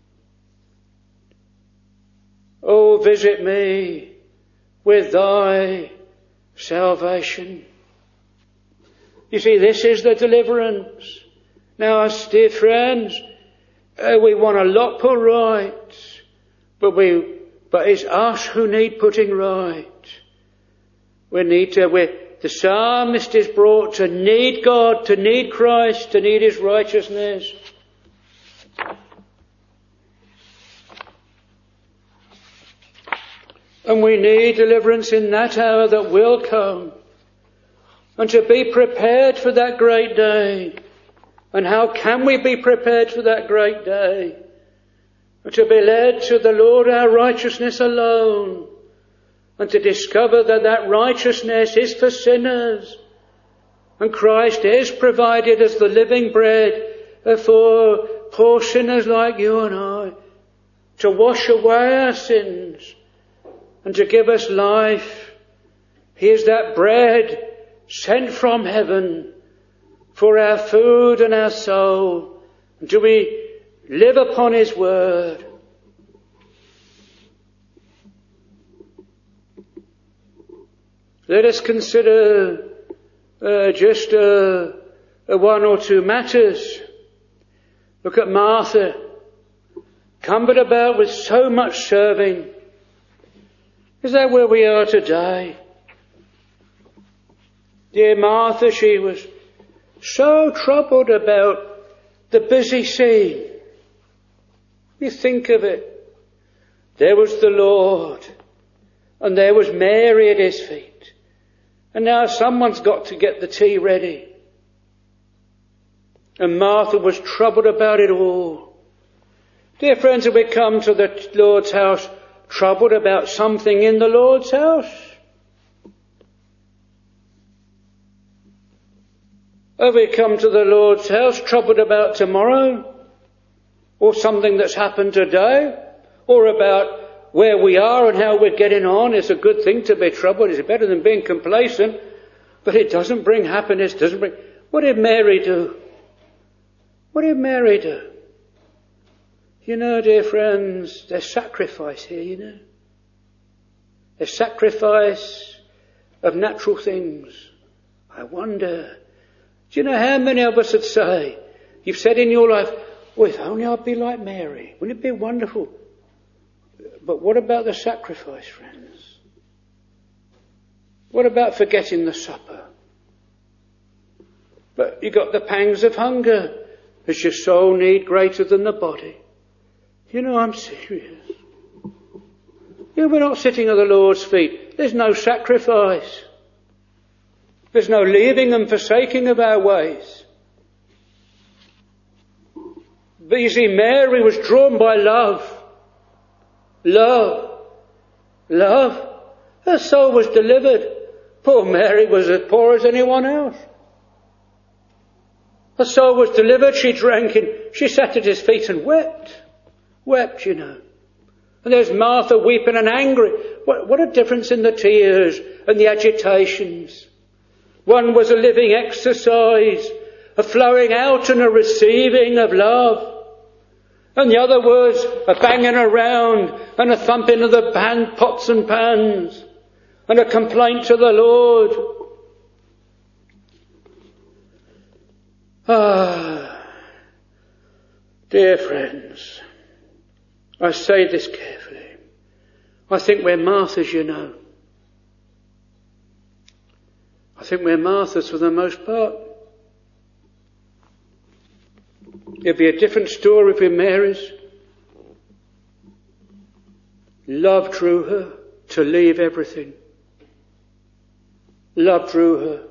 Oh, visit me with thy salvation. You see, this is the deliverance. Now, us dear friends, uh, we want a lot put right, but we, but it's us who need putting right. We need to, we, the psalmist is brought to need God, to need Christ, to need His righteousness. And we need deliverance in that hour that will come. And to be prepared for that great day. And how can we be prepared for that great day? And to be led to the Lord our righteousness alone. And to discover that that righteousness is for sinners. And Christ is provided as the living bread for poor sinners like you and I. To wash away our sins. And to give us life. He is that bread sent from heaven for our food and our soul. And do we live upon His word? Let us consider uh, just uh, uh, one or two matters. Look at Martha, cumbered about with so much serving. Is that where we are today? Dear Martha, she was so troubled about the busy scene. You think of it. There was the Lord, and there was Mary at His feet. And now someone's got to get the tea ready. And Martha was troubled about it all. Dear friends, have we come to the Lord's house troubled about something in the Lord's house? Have we come to the Lord's house troubled about tomorrow? Or something that's happened today? Or about where we are and how we're getting on? It's a good thing to be troubled. It's better than being complacent. But it doesn't bring happiness, doesn't bring... What did Mary do? What did Mary do? You know, dear friends, there's sacrifice here, you know. There's sacrifice of natural things. I wonder, do you know how many of us would say, you've said in your life, well, if only I'd be like Mary. Wouldn't it be wonderful? But what about the sacrifice, friends? What about forgetting the supper? But you got the pangs of hunger. Is your soul need greater than the body? You know, I'm serious. You know, we're not sitting at the Lord's feet. There's no sacrifice. There's no leaving and forsaking of our ways. But you see, Mary was drawn by love. Love. Love. Her soul was delivered. Poor Mary was as poor as anyone else. Her soul was delivered, she drank it, she sat at his feet and wept. Wept, you know. And there's Martha weeping and angry. What, what a difference in the tears and the agitations. One was a living exercise, a flowing out and a receiving of love. And the other was a banging around and a thumping of the pan, pots and pans and a complaint to the Lord. Ah, dear friends, I say this carefully. I think we're Marthas, you know. I think we're Marthas for the most part. It'd be a different story if we're Marys. Love drew her to leave everything. Love drew her.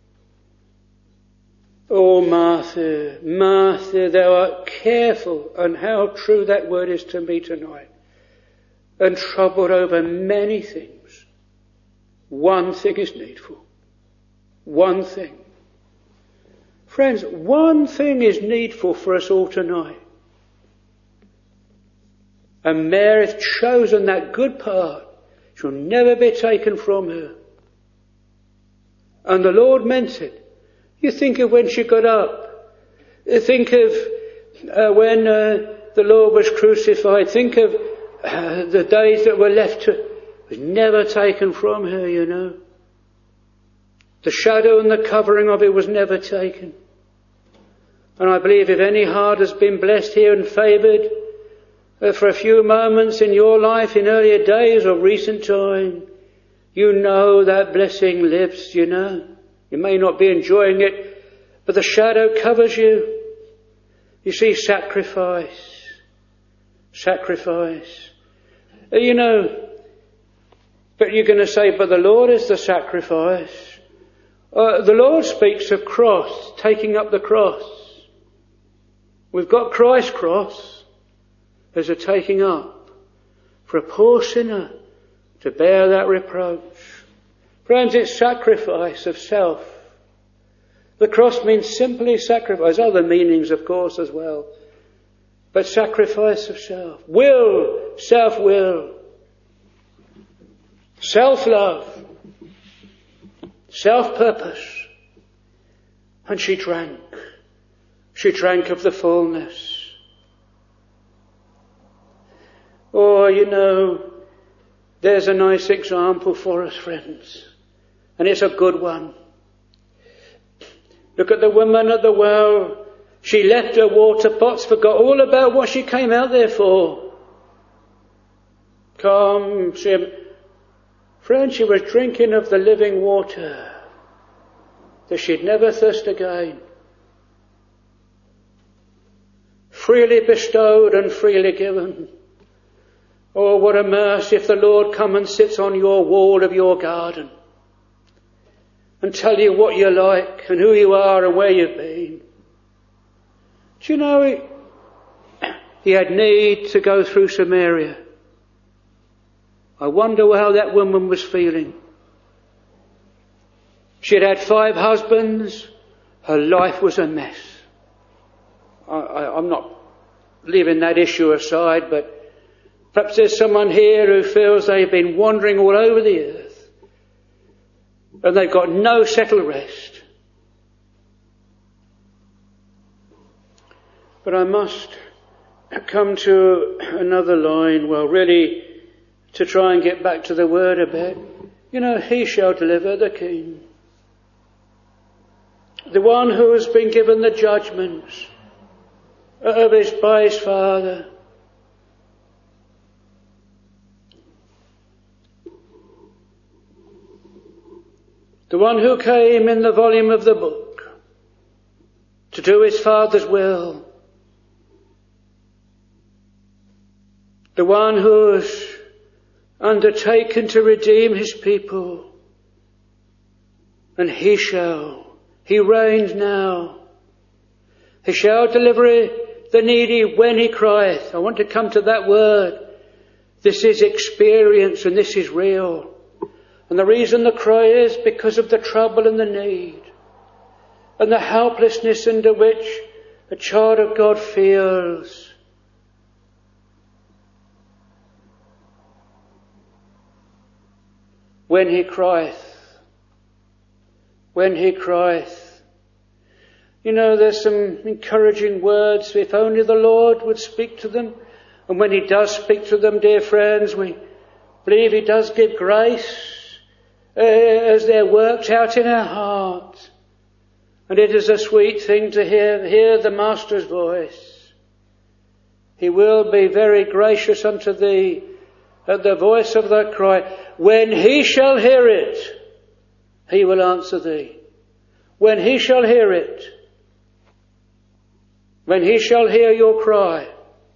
Oh, Martha, Martha, thou art careful, and how true that word is to me tonight, and troubled over many things. One thing is needful. One thing. Friends, one thing is needful for us all tonight. And Mary hath chosen that good part. Shall never be taken from her. And the Lord meant it. You think of when she got up. Think of uh, when uh, the Lord was crucified. Think of uh, the days that were left to her. It was never taken from her, you know. The shadow and the covering of it was never taken. And I believe if any heart has been blessed here and favoured uh, for a few moments in your life in earlier days or recent time, you know that blessing lives, you know. You may not be enjoying it, but the shadow covers you. You see, sacrifice. Sacrifice. Uh, you know, but you're going to say, but the Lord is the sacrifice. Uh, the Lord speaks of cross, taking up the cross. We've got Christ's cross as a taking up for a poor sinner to bear that reproach. Friends, it's sacrifice of self. The cross means simply sacrifice. Other meanings, of course, as well. But sacrifice of self. Will, self-will. Self-love. Self-purpose. And she drank. She drank of the fullness. Oh, you know, there's a nice example for us, friends. And it's a good one. Look at the woman at the well. She left her water pots, forgot all about what she came out there for. Come, she, friend, she was drinking of the living water, that she'd never thirst again. Freely bestowed and freely given. Oh, what a mercy if the Lord come and sits on your wall of your garden and tell you what you're like and who you are and where you've been. Do you know, he, he had need to go through Samaria. I wonder how that woman was feeling. She had had five husbands. Her life was a mess. I, I, I'm not leaving that issue aside, but perhaps there's someone here who feels they've been wandering all over the earth and they've got no settled rest. But I must come to another line, well, really, to try and get back to the word a bit. You know, he shall deliver the king. The one who has been given the judgments of his by his Father. The one who came in the volume of the book to do his Father's will. The one who's undertaken to redeem his people. And he shall, he reigns now. He shall deliver the needy when he crieth. I want to come to that word. This is experience and this is real. And the reason the cry is because of the trouble and the need. and the helplessness under which a child of God feels. When he crieth, when he crieth. You know, there's some encouraging words. If only the Lord would speak to them. And when he does speak to them, dear friends, we believe he does give grace uh, as they're worked out in our heart. And it is a sweet thing to hear, hear the Master's voice. He will be very gracious unto thee at the voice of thy cry. When he shall hear it, he will answer thee. When he shall hear it, when he shall hear your cry.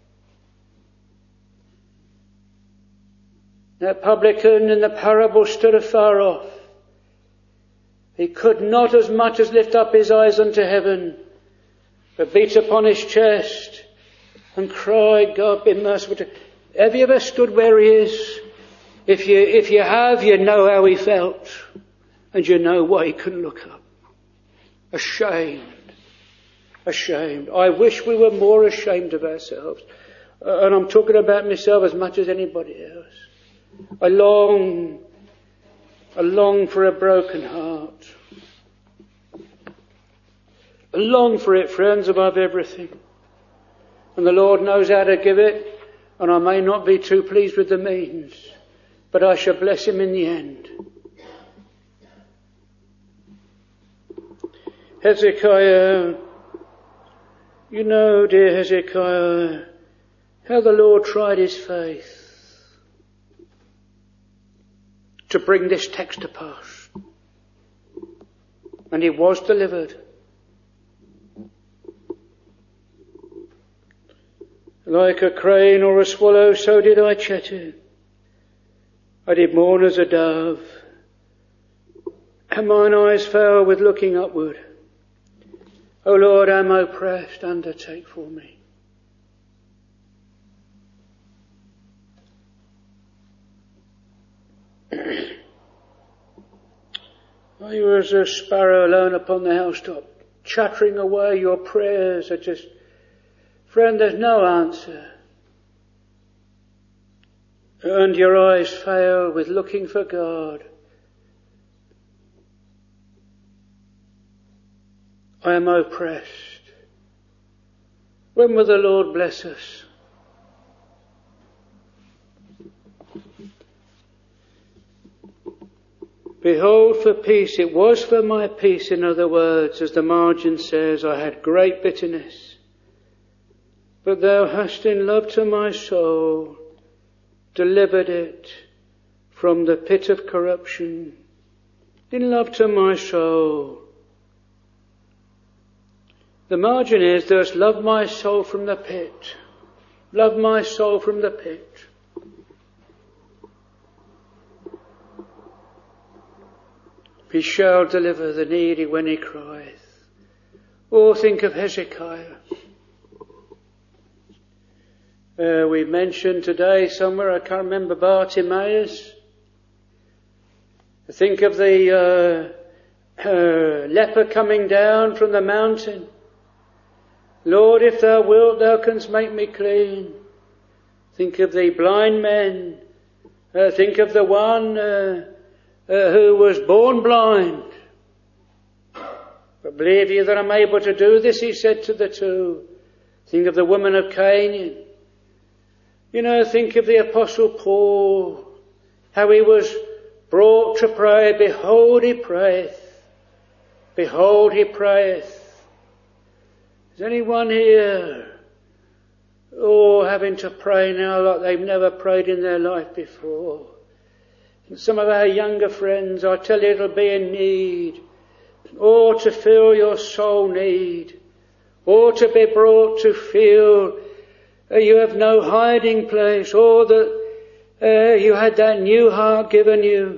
That publican in the parable stood afar off. He could not as much as lift up his eyes unto heaven, but beat upon his chest and cried, God be merciful to... Have you ever stood where he is? If you, if you have, you know how he felt. And you know why he couldn't look up. Ashamed. Ashamed. I wish we were more ashamed of ourselves. Uh, and I'm talking about myself as much as anybody else. I long, I long for a broken heart. I long for it, friends, above everything. And the Lord knows how to give it, and I may not be too pleased with the means, but I shall bless him in the end. Hezekiah, you know, dear Hezekiah, how the Lord tried his faith to bring this text to pass. And he was delivered. Like a crane or a swallow, so did I chatter. I did mourn as a dove, and mine eyes fell with looking upward. O Lord, I am oppressed, undertake for me. Are you as a sparrow alone upon the housetop, chattering away? Your prayers are just... Friend, there's no answer. And your eyes fail with looking for God. I am oppressed. When will the Lord bless us? Behold, for peace, it was for my peace, in other words, as the margin says, I had great bitterness. But thou hast in love to my soul delivered it from the pit of corruption. In love to my soul. The margin is, thou hast loved my soul from the pit. Love my soul from the pit. He shall deliver the needy when he crieth. Oh, think of Hezekiah. Uh, we mentioned today somewhere, I can't remember, Bartimaeus. Think of the uh, uh, leper coming down from the mountain. Lord, if thou wilt, thou canst make me clean. Think of the blind men. Uh, think of the one uh, uh, who was born blind. But believe ye that I'm able to do this, he said to the two. Think of the woman of Canaan. You know, think of the Apostle Paul, how he was brought to pray. Behold, he prayeth. Behold, he prayeth. Is anyone here, oh, having to pray now like they've never prayed in their life before? And some of our younger friends, I tell you, it'll be in need. Or to feel your soul need. Or to be brought to feel uh, you have no hiding place. Or that uh, you had that new heart given you.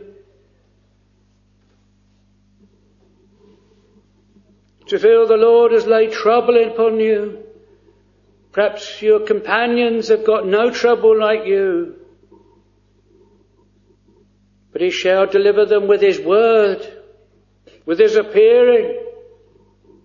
To feel the Lord has laid trouble upon you. Perhaps your companions have got no trouble like you. But he shall deliver them with his word, with his appearing.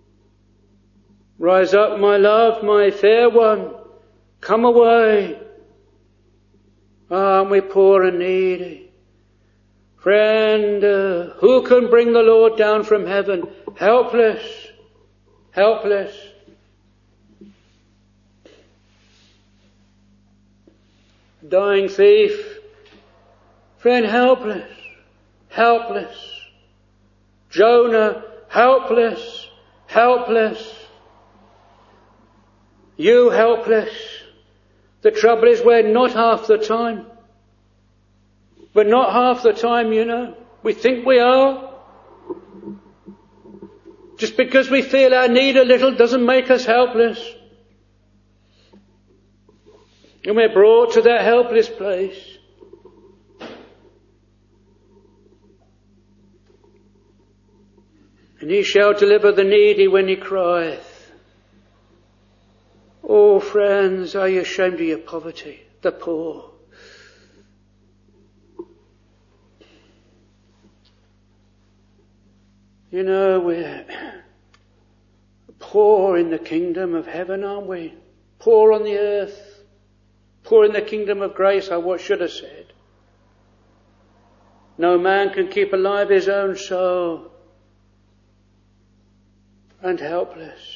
Rise up, my love, my fair one, come away. Aren't we poor and needy? Friend, uh, who can bring the Lord down from heaven? Helpless, helpless. Dying thief, friend, helpless, helpless. Jonah, helpless, helpless. You helpless. The trouble is we're not half the time. We're not half the time, you know. We think we are. Just because we feel our need a little doesn't make us helpless. And we're brought to that helpless place. And he shall deliver the needy when he crieth. Oh, friends, are you ashamed of your poverty? The poor. You know, we're poor in the kingdom of heaven, aren't we? Poor on the earth. Poor in the kingdom of grace, I what should have said. No man can keep alive his own soul. And helpless.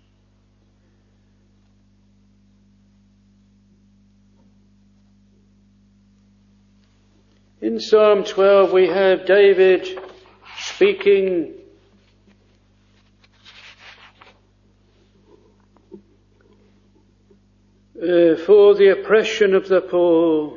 In Psalm twelve we have David speaking uh, for the oppression of the poor,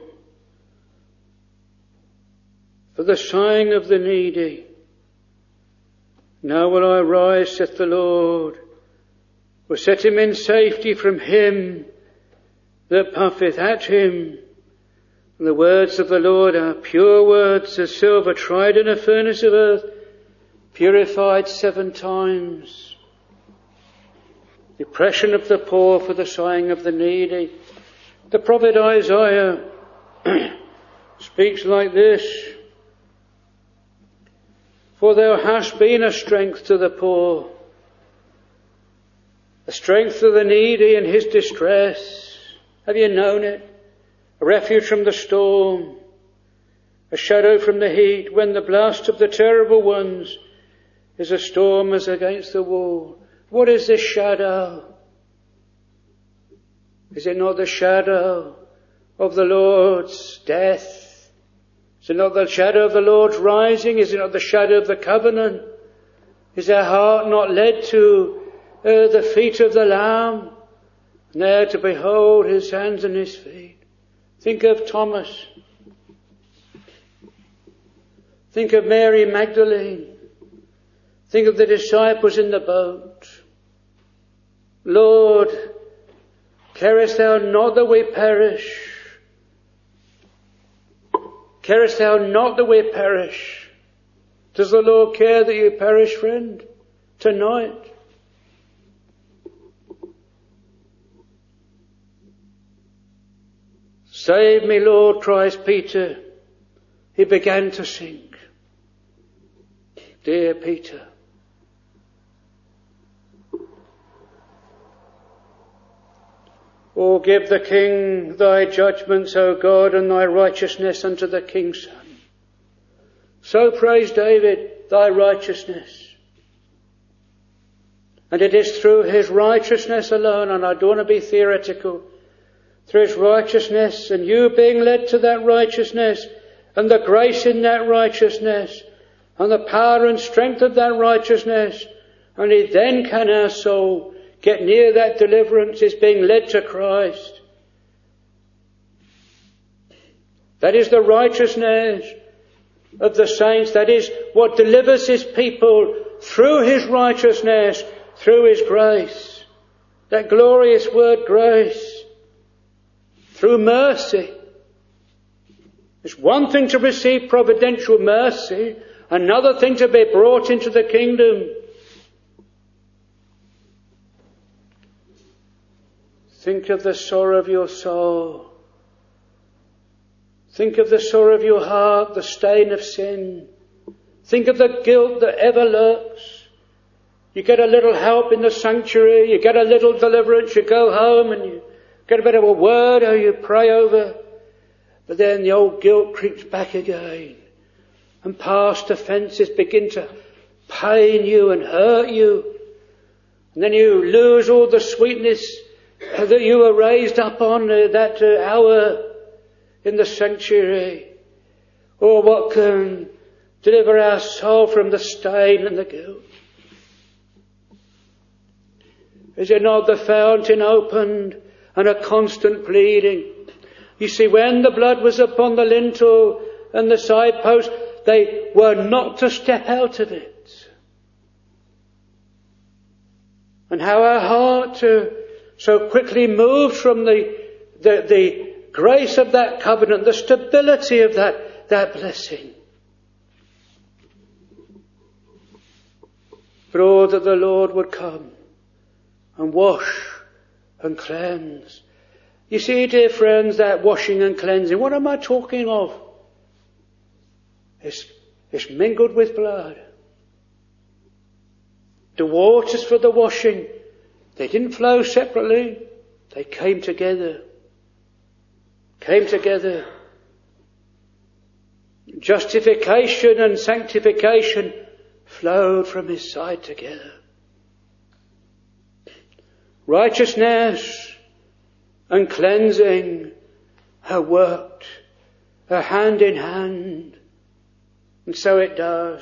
for the sighing of the needy. Now will I rise, saith the Lord, will set him in safety from him that puffeth at him. And the words of the Lord are pure words as silver tried in a furnace of earth, purified seven times. The oppression of the poor for the sighing of the needy. The prophet Isaiah speaks like this. For thou hast been a strength to the poor, a strength to the needy in his distress. Have you known it? A refuge from the storm, a shadow from the heat, when the blast of the terrible ones is a storm as against the wall. What is this shadow? Is it not the shadow of the Lord's death? Is it not the shadow of the Lord's rising? Is it not the shadow of the covenant? Is our heart not led to uh, the feet of the Lamb, and there to behold his hands and his feet? Think of Thomas. Think of Mary Magdalene. Think of the disciples in the boat. Lord, carest thou not that we perish? Carest thou not that we perish? Does the Lord care that you perish, friend, tonight? Save me, Lord, cries Peter. He began to sink. Dear Peter. Oh, give the King thy judgments, O God, and thy righteousness unto the King's Son. So praise David, thy righteousness. And it is through his righteousness alone, and I don't want to be theoretical, through his righteousness, and you being led to that righteousness, and the grace in that righteousness, and the power and strength of that righteousness, only then can our soul get near that deliverance, is being led to Christ. That is the righteousness of the saints. That is what delivers his people through his righteousness, through his grace. That glorious word, grace. Through mercy. It's one thing to receive providential mercy, another thing to be brought into the kingdom. Think of the sorrow of your soul. Think of the sorrow of your heart, the stain of sin. Think of the guilt that ever lurks. You get a little help in the sanctuary, you get a little deliverance, you go home and you get a bit of a word or you pray over. But then the old guilt creeps back again. And past offences begin to pain you and hurt you. And then you lose all the sweetness that you were raised up on uh, that uh, hour in the sanctuary. Oh, what can deliver our soul from the stain and the guilt? Is it not the fountain opened and a constant pleading? You see, when the blood was upon the lintel and the side post, they were not to step out of it. And how our heart uh, so quickly moved from the, the the grace of that covenant, the stability of that, that blessing. But oh, that the Lord would come and wash and cleanse. You see, dear friends, that washing and cleansing, what am I talking of? It's, it's mingled with blood. The waters for the washing, they didn't flow separately. They came together. Came together. Justification and sanctification flowed from his side together. Righteousness and cleansing have worked, are hand in hand. And so it does.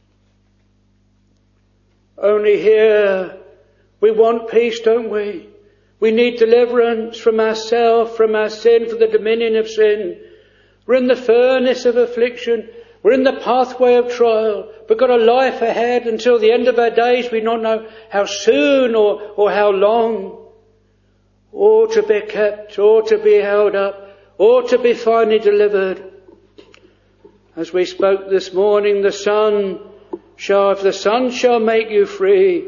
Only here we want peace, don't we? We need deliverance from ourselves, from our sin, from the dominion of sin. We're in the furnace of affliction. We're in the pathway of trial. We've got a life ahead until the end of our days. We don't know how soon or, or how long. Or to be kept, or to be held up, or to be finally delivered. As we spoke this morning, the Son shall, if the Son shall make you free,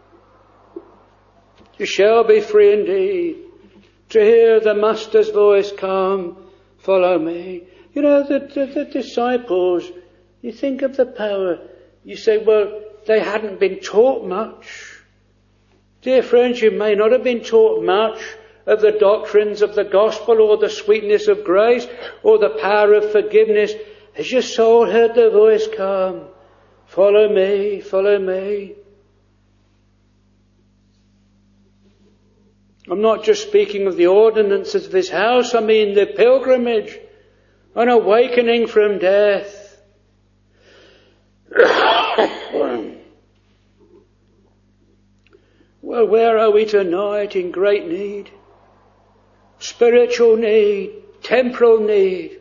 you shall be free indeed. To hear the Master's voice, come, follow me. You know, the, the, the disciples, you think of the power. You say, well, they hadn't been taught much. Dear friends, you may not have been taught much of the doctrines of the gospel or the sweetness of grace or the power of forgiveness. As your soul heard the voice, come, follow me, follow me. I'm not just speaking of the ordinances of his house, I mean the pilgrimage, an awakening from death. Well, where are we tonight? In great need. Spiritual need, temporal need.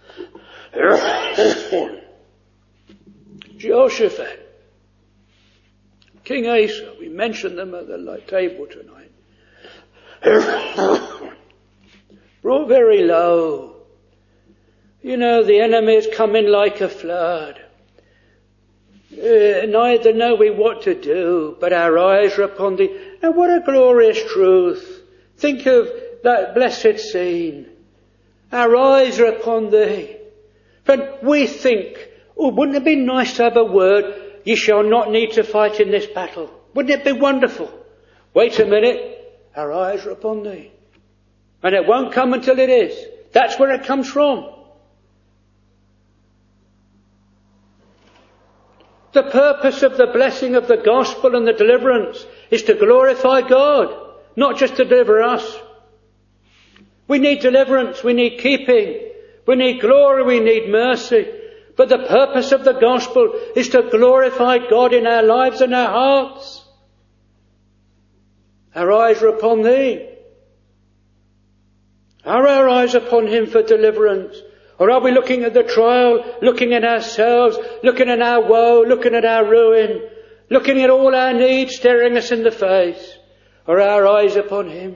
Jehoshaphat, King Asa, we mentioned them at the table tonight. Brought very low. You know, the enemy is coming like a flood. Uh, neither know we what to do, but our eyes are upon thee. And what a glorious truth. Think of that blessed scene. Our eyes are upon thee. Friend, we think, oh, wouldn't it be nice to have a word, ye shall not need to fight in this battle. Wouldn't it be wonderful? Wait a minute. Our eyes are upon thee. And it won't come until it is. That's where it comes from. The purpose of the blessing of the gospel and the deliverance is to glorify God, not just to deliver us. We need deliverance, we need keeping, we need glory, we need mercy. But the purpose of the gospel is to glorify God in our lives and our hearts. Our eyes are upon thee. Are our eyes upon him for deliverance? Or are we looking at the trial, looking at ourselves, looking at our woe, looking at our ruin, looking at all our needs staring us in the face? Or are our eyes upon him?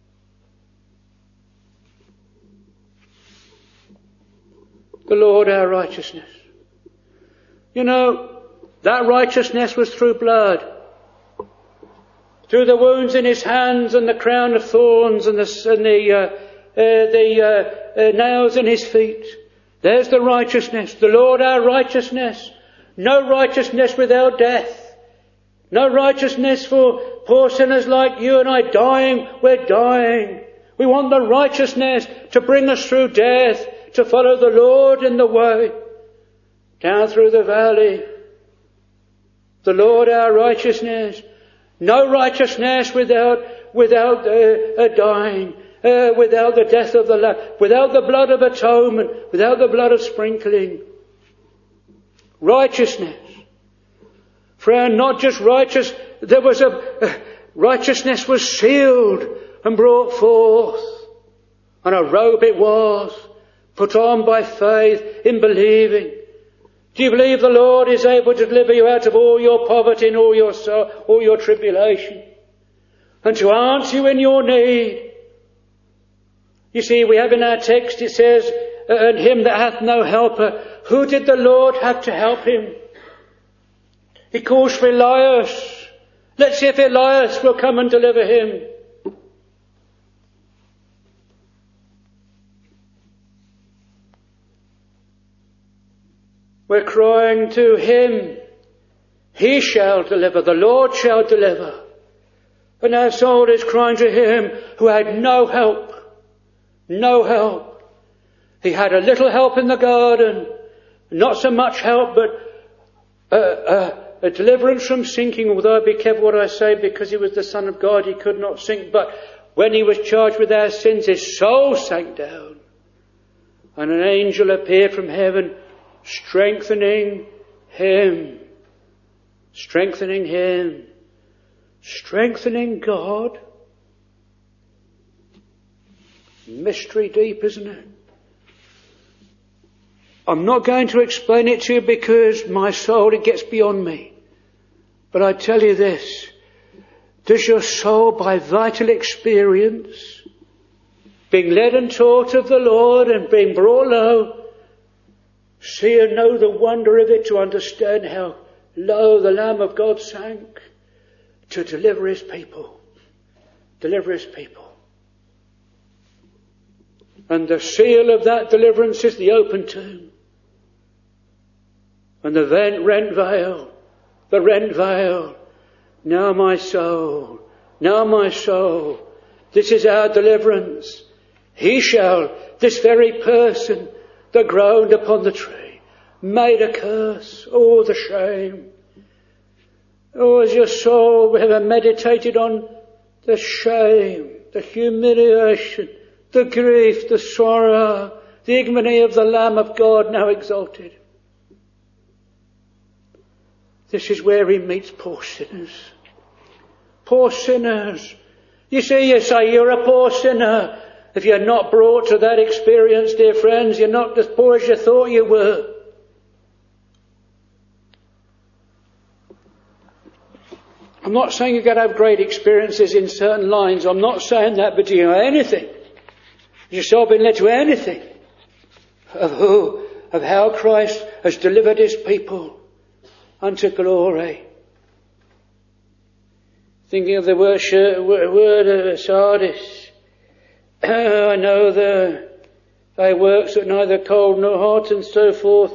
The Lord our righteousness. You know, that righteousness was through blood. Through the wounds in his hands and the crown of thorns and the, and the, uh, uh, the uh, uh, nails in his feet. There's the righteousness. The Lord our righteousness. No righteousness without death. No righteousness for poor sinners like you and I dying. We're dying. We want the righteousness to bring us through death, to follow the Lord in the way, down through the valley. The Lord our righteousness. No righteousness without without uh, uh, dying, uh, without the death of the Lamb, without the blood of atonement, without the blood of sprinkling. Righteousness. Friend, not just righteous, there was a, uh, righteousness was sealed and brought forth. And a robe it was, put on by faith in believing. Do you believe the Lord is able to deliver you out of all your poverty and all your sorrow, all your tribulation? And to answer you in your need. You see, we have in our text, it says, and him that hath no helper. Who did the Lord have to help him? He calls for Elias. Let's see if Elias will come and deliver him. We're crying to him. He shall deliver. The Lord shall deliver. And our soul is crying to him who had no help. No help. He had a little help in the garden. Not so much help, but uh, uh, a deliverance from sinking. Although be careful what I say, because he was the Son of God, he could not sink. But when he was charged with our sins, his soul sank down. And an angel appeared from heaven, strengthening him. Strengthening him. Strengthening God. Mystery deep, isn't it? I'm not going to explain it to you because my soul, it gets beyond me. But I tell you this. Does your soul, by vital experience, being led and taught of the Lord and being brought low, see and know the wonder of it, to understand how low the Lamb of God sank to deliver his people. Deliver his people. And the seal of that deliverance is the open tomb. And the rent veil, the rent veil. Now my soul, now my soul, this is our deliverance. He shall, this very person that groaned upon the tree, made a curse. Oh, the shame. Oh, has your soul ever meditated on the shame, the humiliation, the grief, the sorrow, the ignominy of the Lamb of God now exalted? This is where he meets poor sinners. Poor sinners. You see, you say you're a poor sinner. If you're not brought to that experience, dear friends, you're not as poor as you thought you were. I'm not saying you've got to have great experiences in certain lines. I'm not saying that, but do you know anything? Has your soul been led to anything of who, of how Christ has delivered his people unto glory? Thinking of the word, word of Sardis. I know the, thy works are neither cold nor hot, and so forth.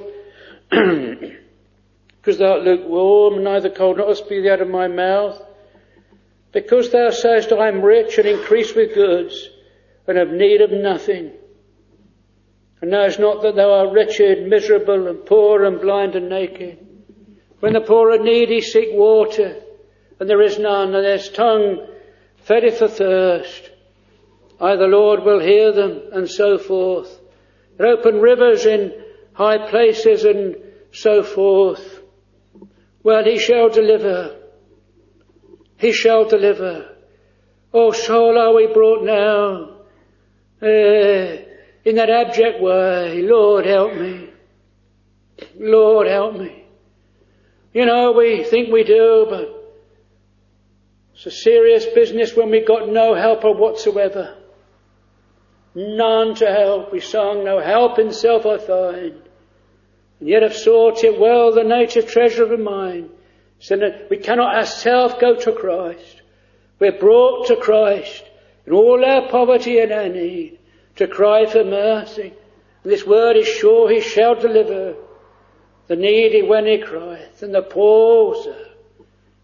Because thou art lukewarm, neither cold nor hot speak thee out of my mouth. Because thou sayest, I am rich and increase with goods, and have need of nothing. And knowest not that thou art wretched, miserable, and poor, and blind, and naked. When the poor and needy seek water, and there is none, and their tongue fetteth for thirst, I, the Lord, will hear them, and so forth. There open rivers in high places, and so forth. Well, he shall deliver. He shall deliver. Oh, soul, are we brought now uh, in that abject way? Lord, help me. Lord, help me. You know, we think we do, but it's a serious business when we've got no helper whatsoever. None to help. We sung, no help in self I find. And yet have sought it well, the native treasure of mine. So that we cannot ourselves go to Christ. We're brought to Christ in all our poverty and our need to cry for mercy. And this word is sure, he shall deliver the needy when he crieth, and the poor also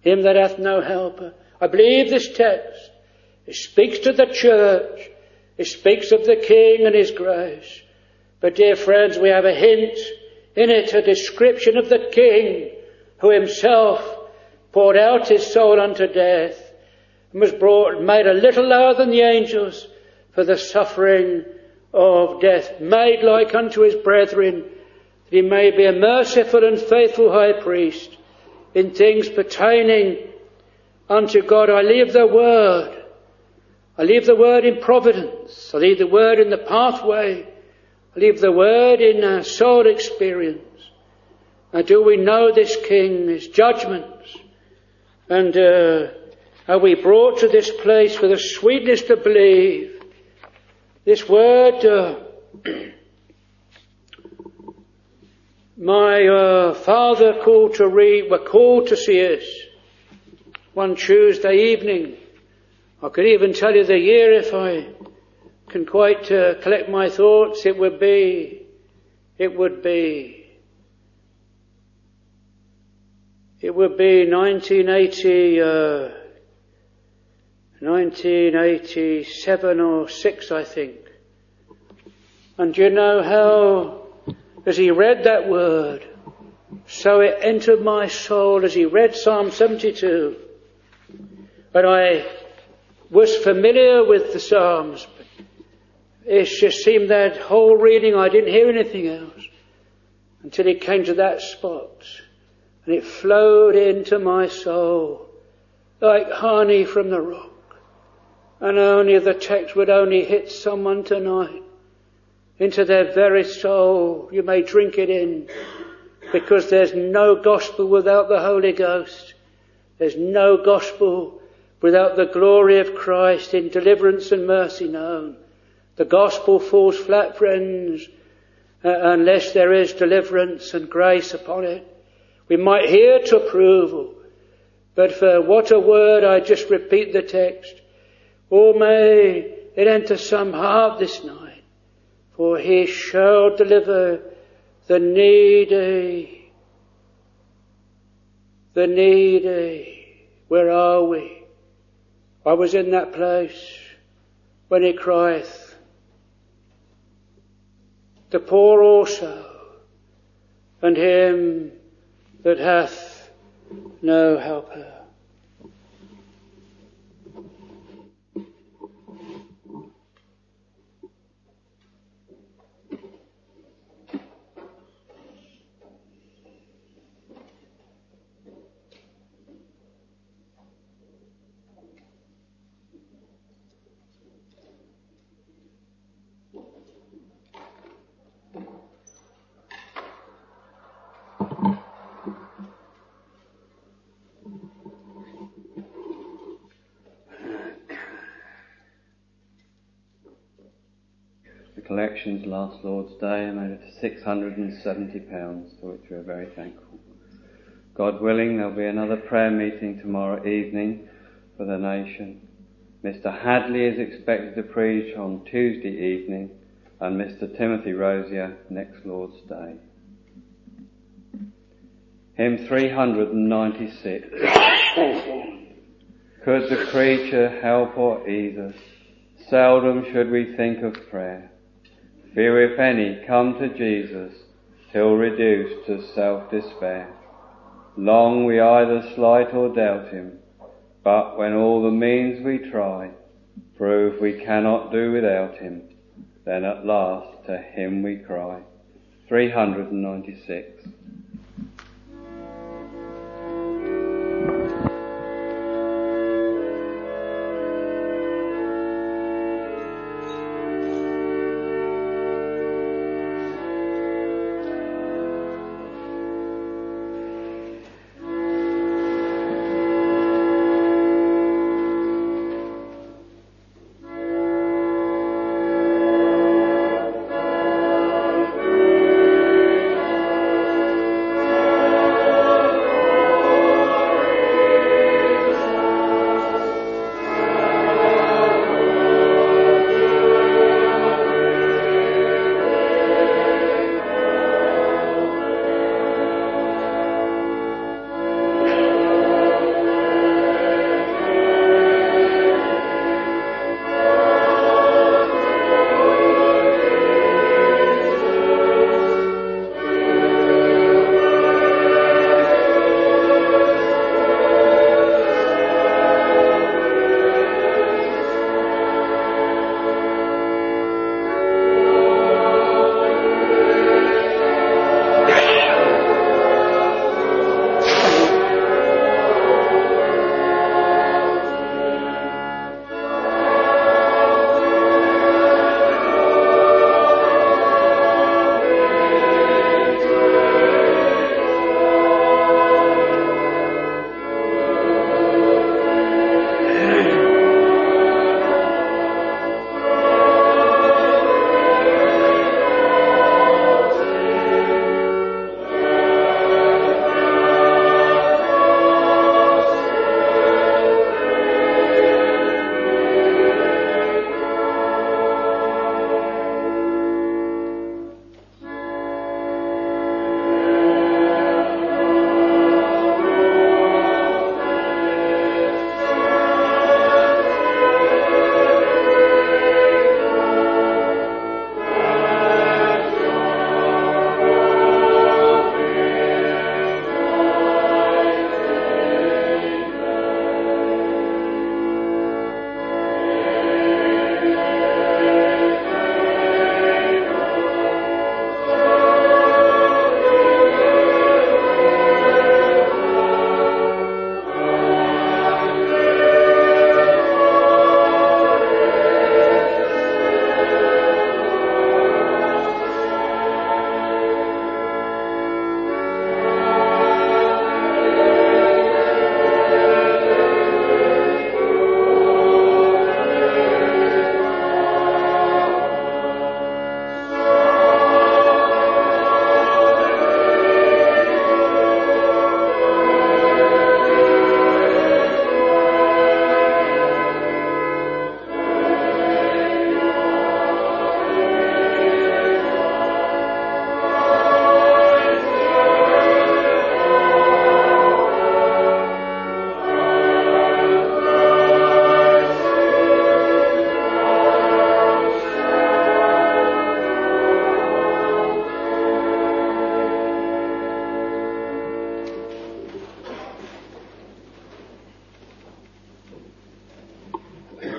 him that hath no helper. I believe this text. It speaks to the church. It speaks of the King and his grace. But dear friends, we have a hint in it, a description of the King who himself poured out his soul unto death and was brought, made a little lower than the angels for the suffering of death, made like unto his brethren, that he may be a merciful and faithful high priest in things pertaining unto God. I leave the word. I leave the word in providence. I leave the word in the pathway. I leave the word in our soul experience. And do we know this King, his judgments? And uh, are we brought to this place for the sweetness to believe? This word, uh, my uh, father called to read, were called to see us one Tuesday evening. I could even tell you the year if I can quite uh, collect my thoughts. It would be, it would be, it would be nineteen eighty, uh, nineteen eighty-seven or six, I think. And do you know how, as he read that word, so it entered my soul as he read Psalm seventy-two. And I was familiar with the Psalms, but it just seemed that whole reading I didn't hear anything else until it came to that spot, and it flowed into my soul like honey from the rock. And only if the text would only hit someone tonight into their very soul, you may drink it in, because there's no gospel without the Holy Ghost. There's no gospel without the glory of Christ in deliverance and mercy known. The gospel falls flat, friends, uh, unless there is deliverance and grace upon it. We might hear to approval, but for what a word, I just repeat the text. Oh, may it enter some heart this night, for he shall deliver the needy, the needy. Where are we? I was in that place when he crieth, the poor also, and him that hath no helper. Collections last Lord's Day made it to six hundred seventy pounds, for which we are very thankful. God willing, there'll be another prayer meeting tomorrow evening for the nation. Mister Hadley is expected to preach on Tuesday evening, and Mister Timothy Rosier next Lord's Day. Hymn three hundred ninety-six. Could the creature help or ease us? Seldom should we think of prayer. Few, if any, come to Jesus till reduced to self-despair. Long we either slight or doubt him, but when all the means we try prove we cannot do without him, then at last to him we cry. three hundred ninety-six.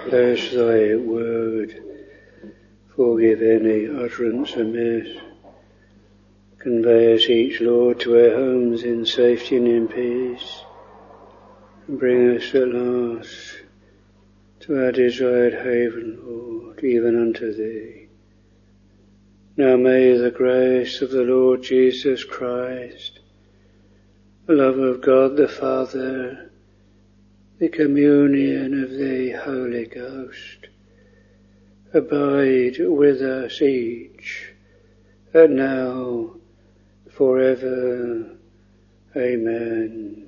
Bless thy word. Forgive any utterance amiss. Convey us each, Lord, to our homes in safety and in peace. And bring us at last to our desired haven, Lord, even unto thee. Now may the grace of the Lord Jesus Christ, the love of God the Father, the communion of the Holy Ghost, abide with us each, and now forever. Amen.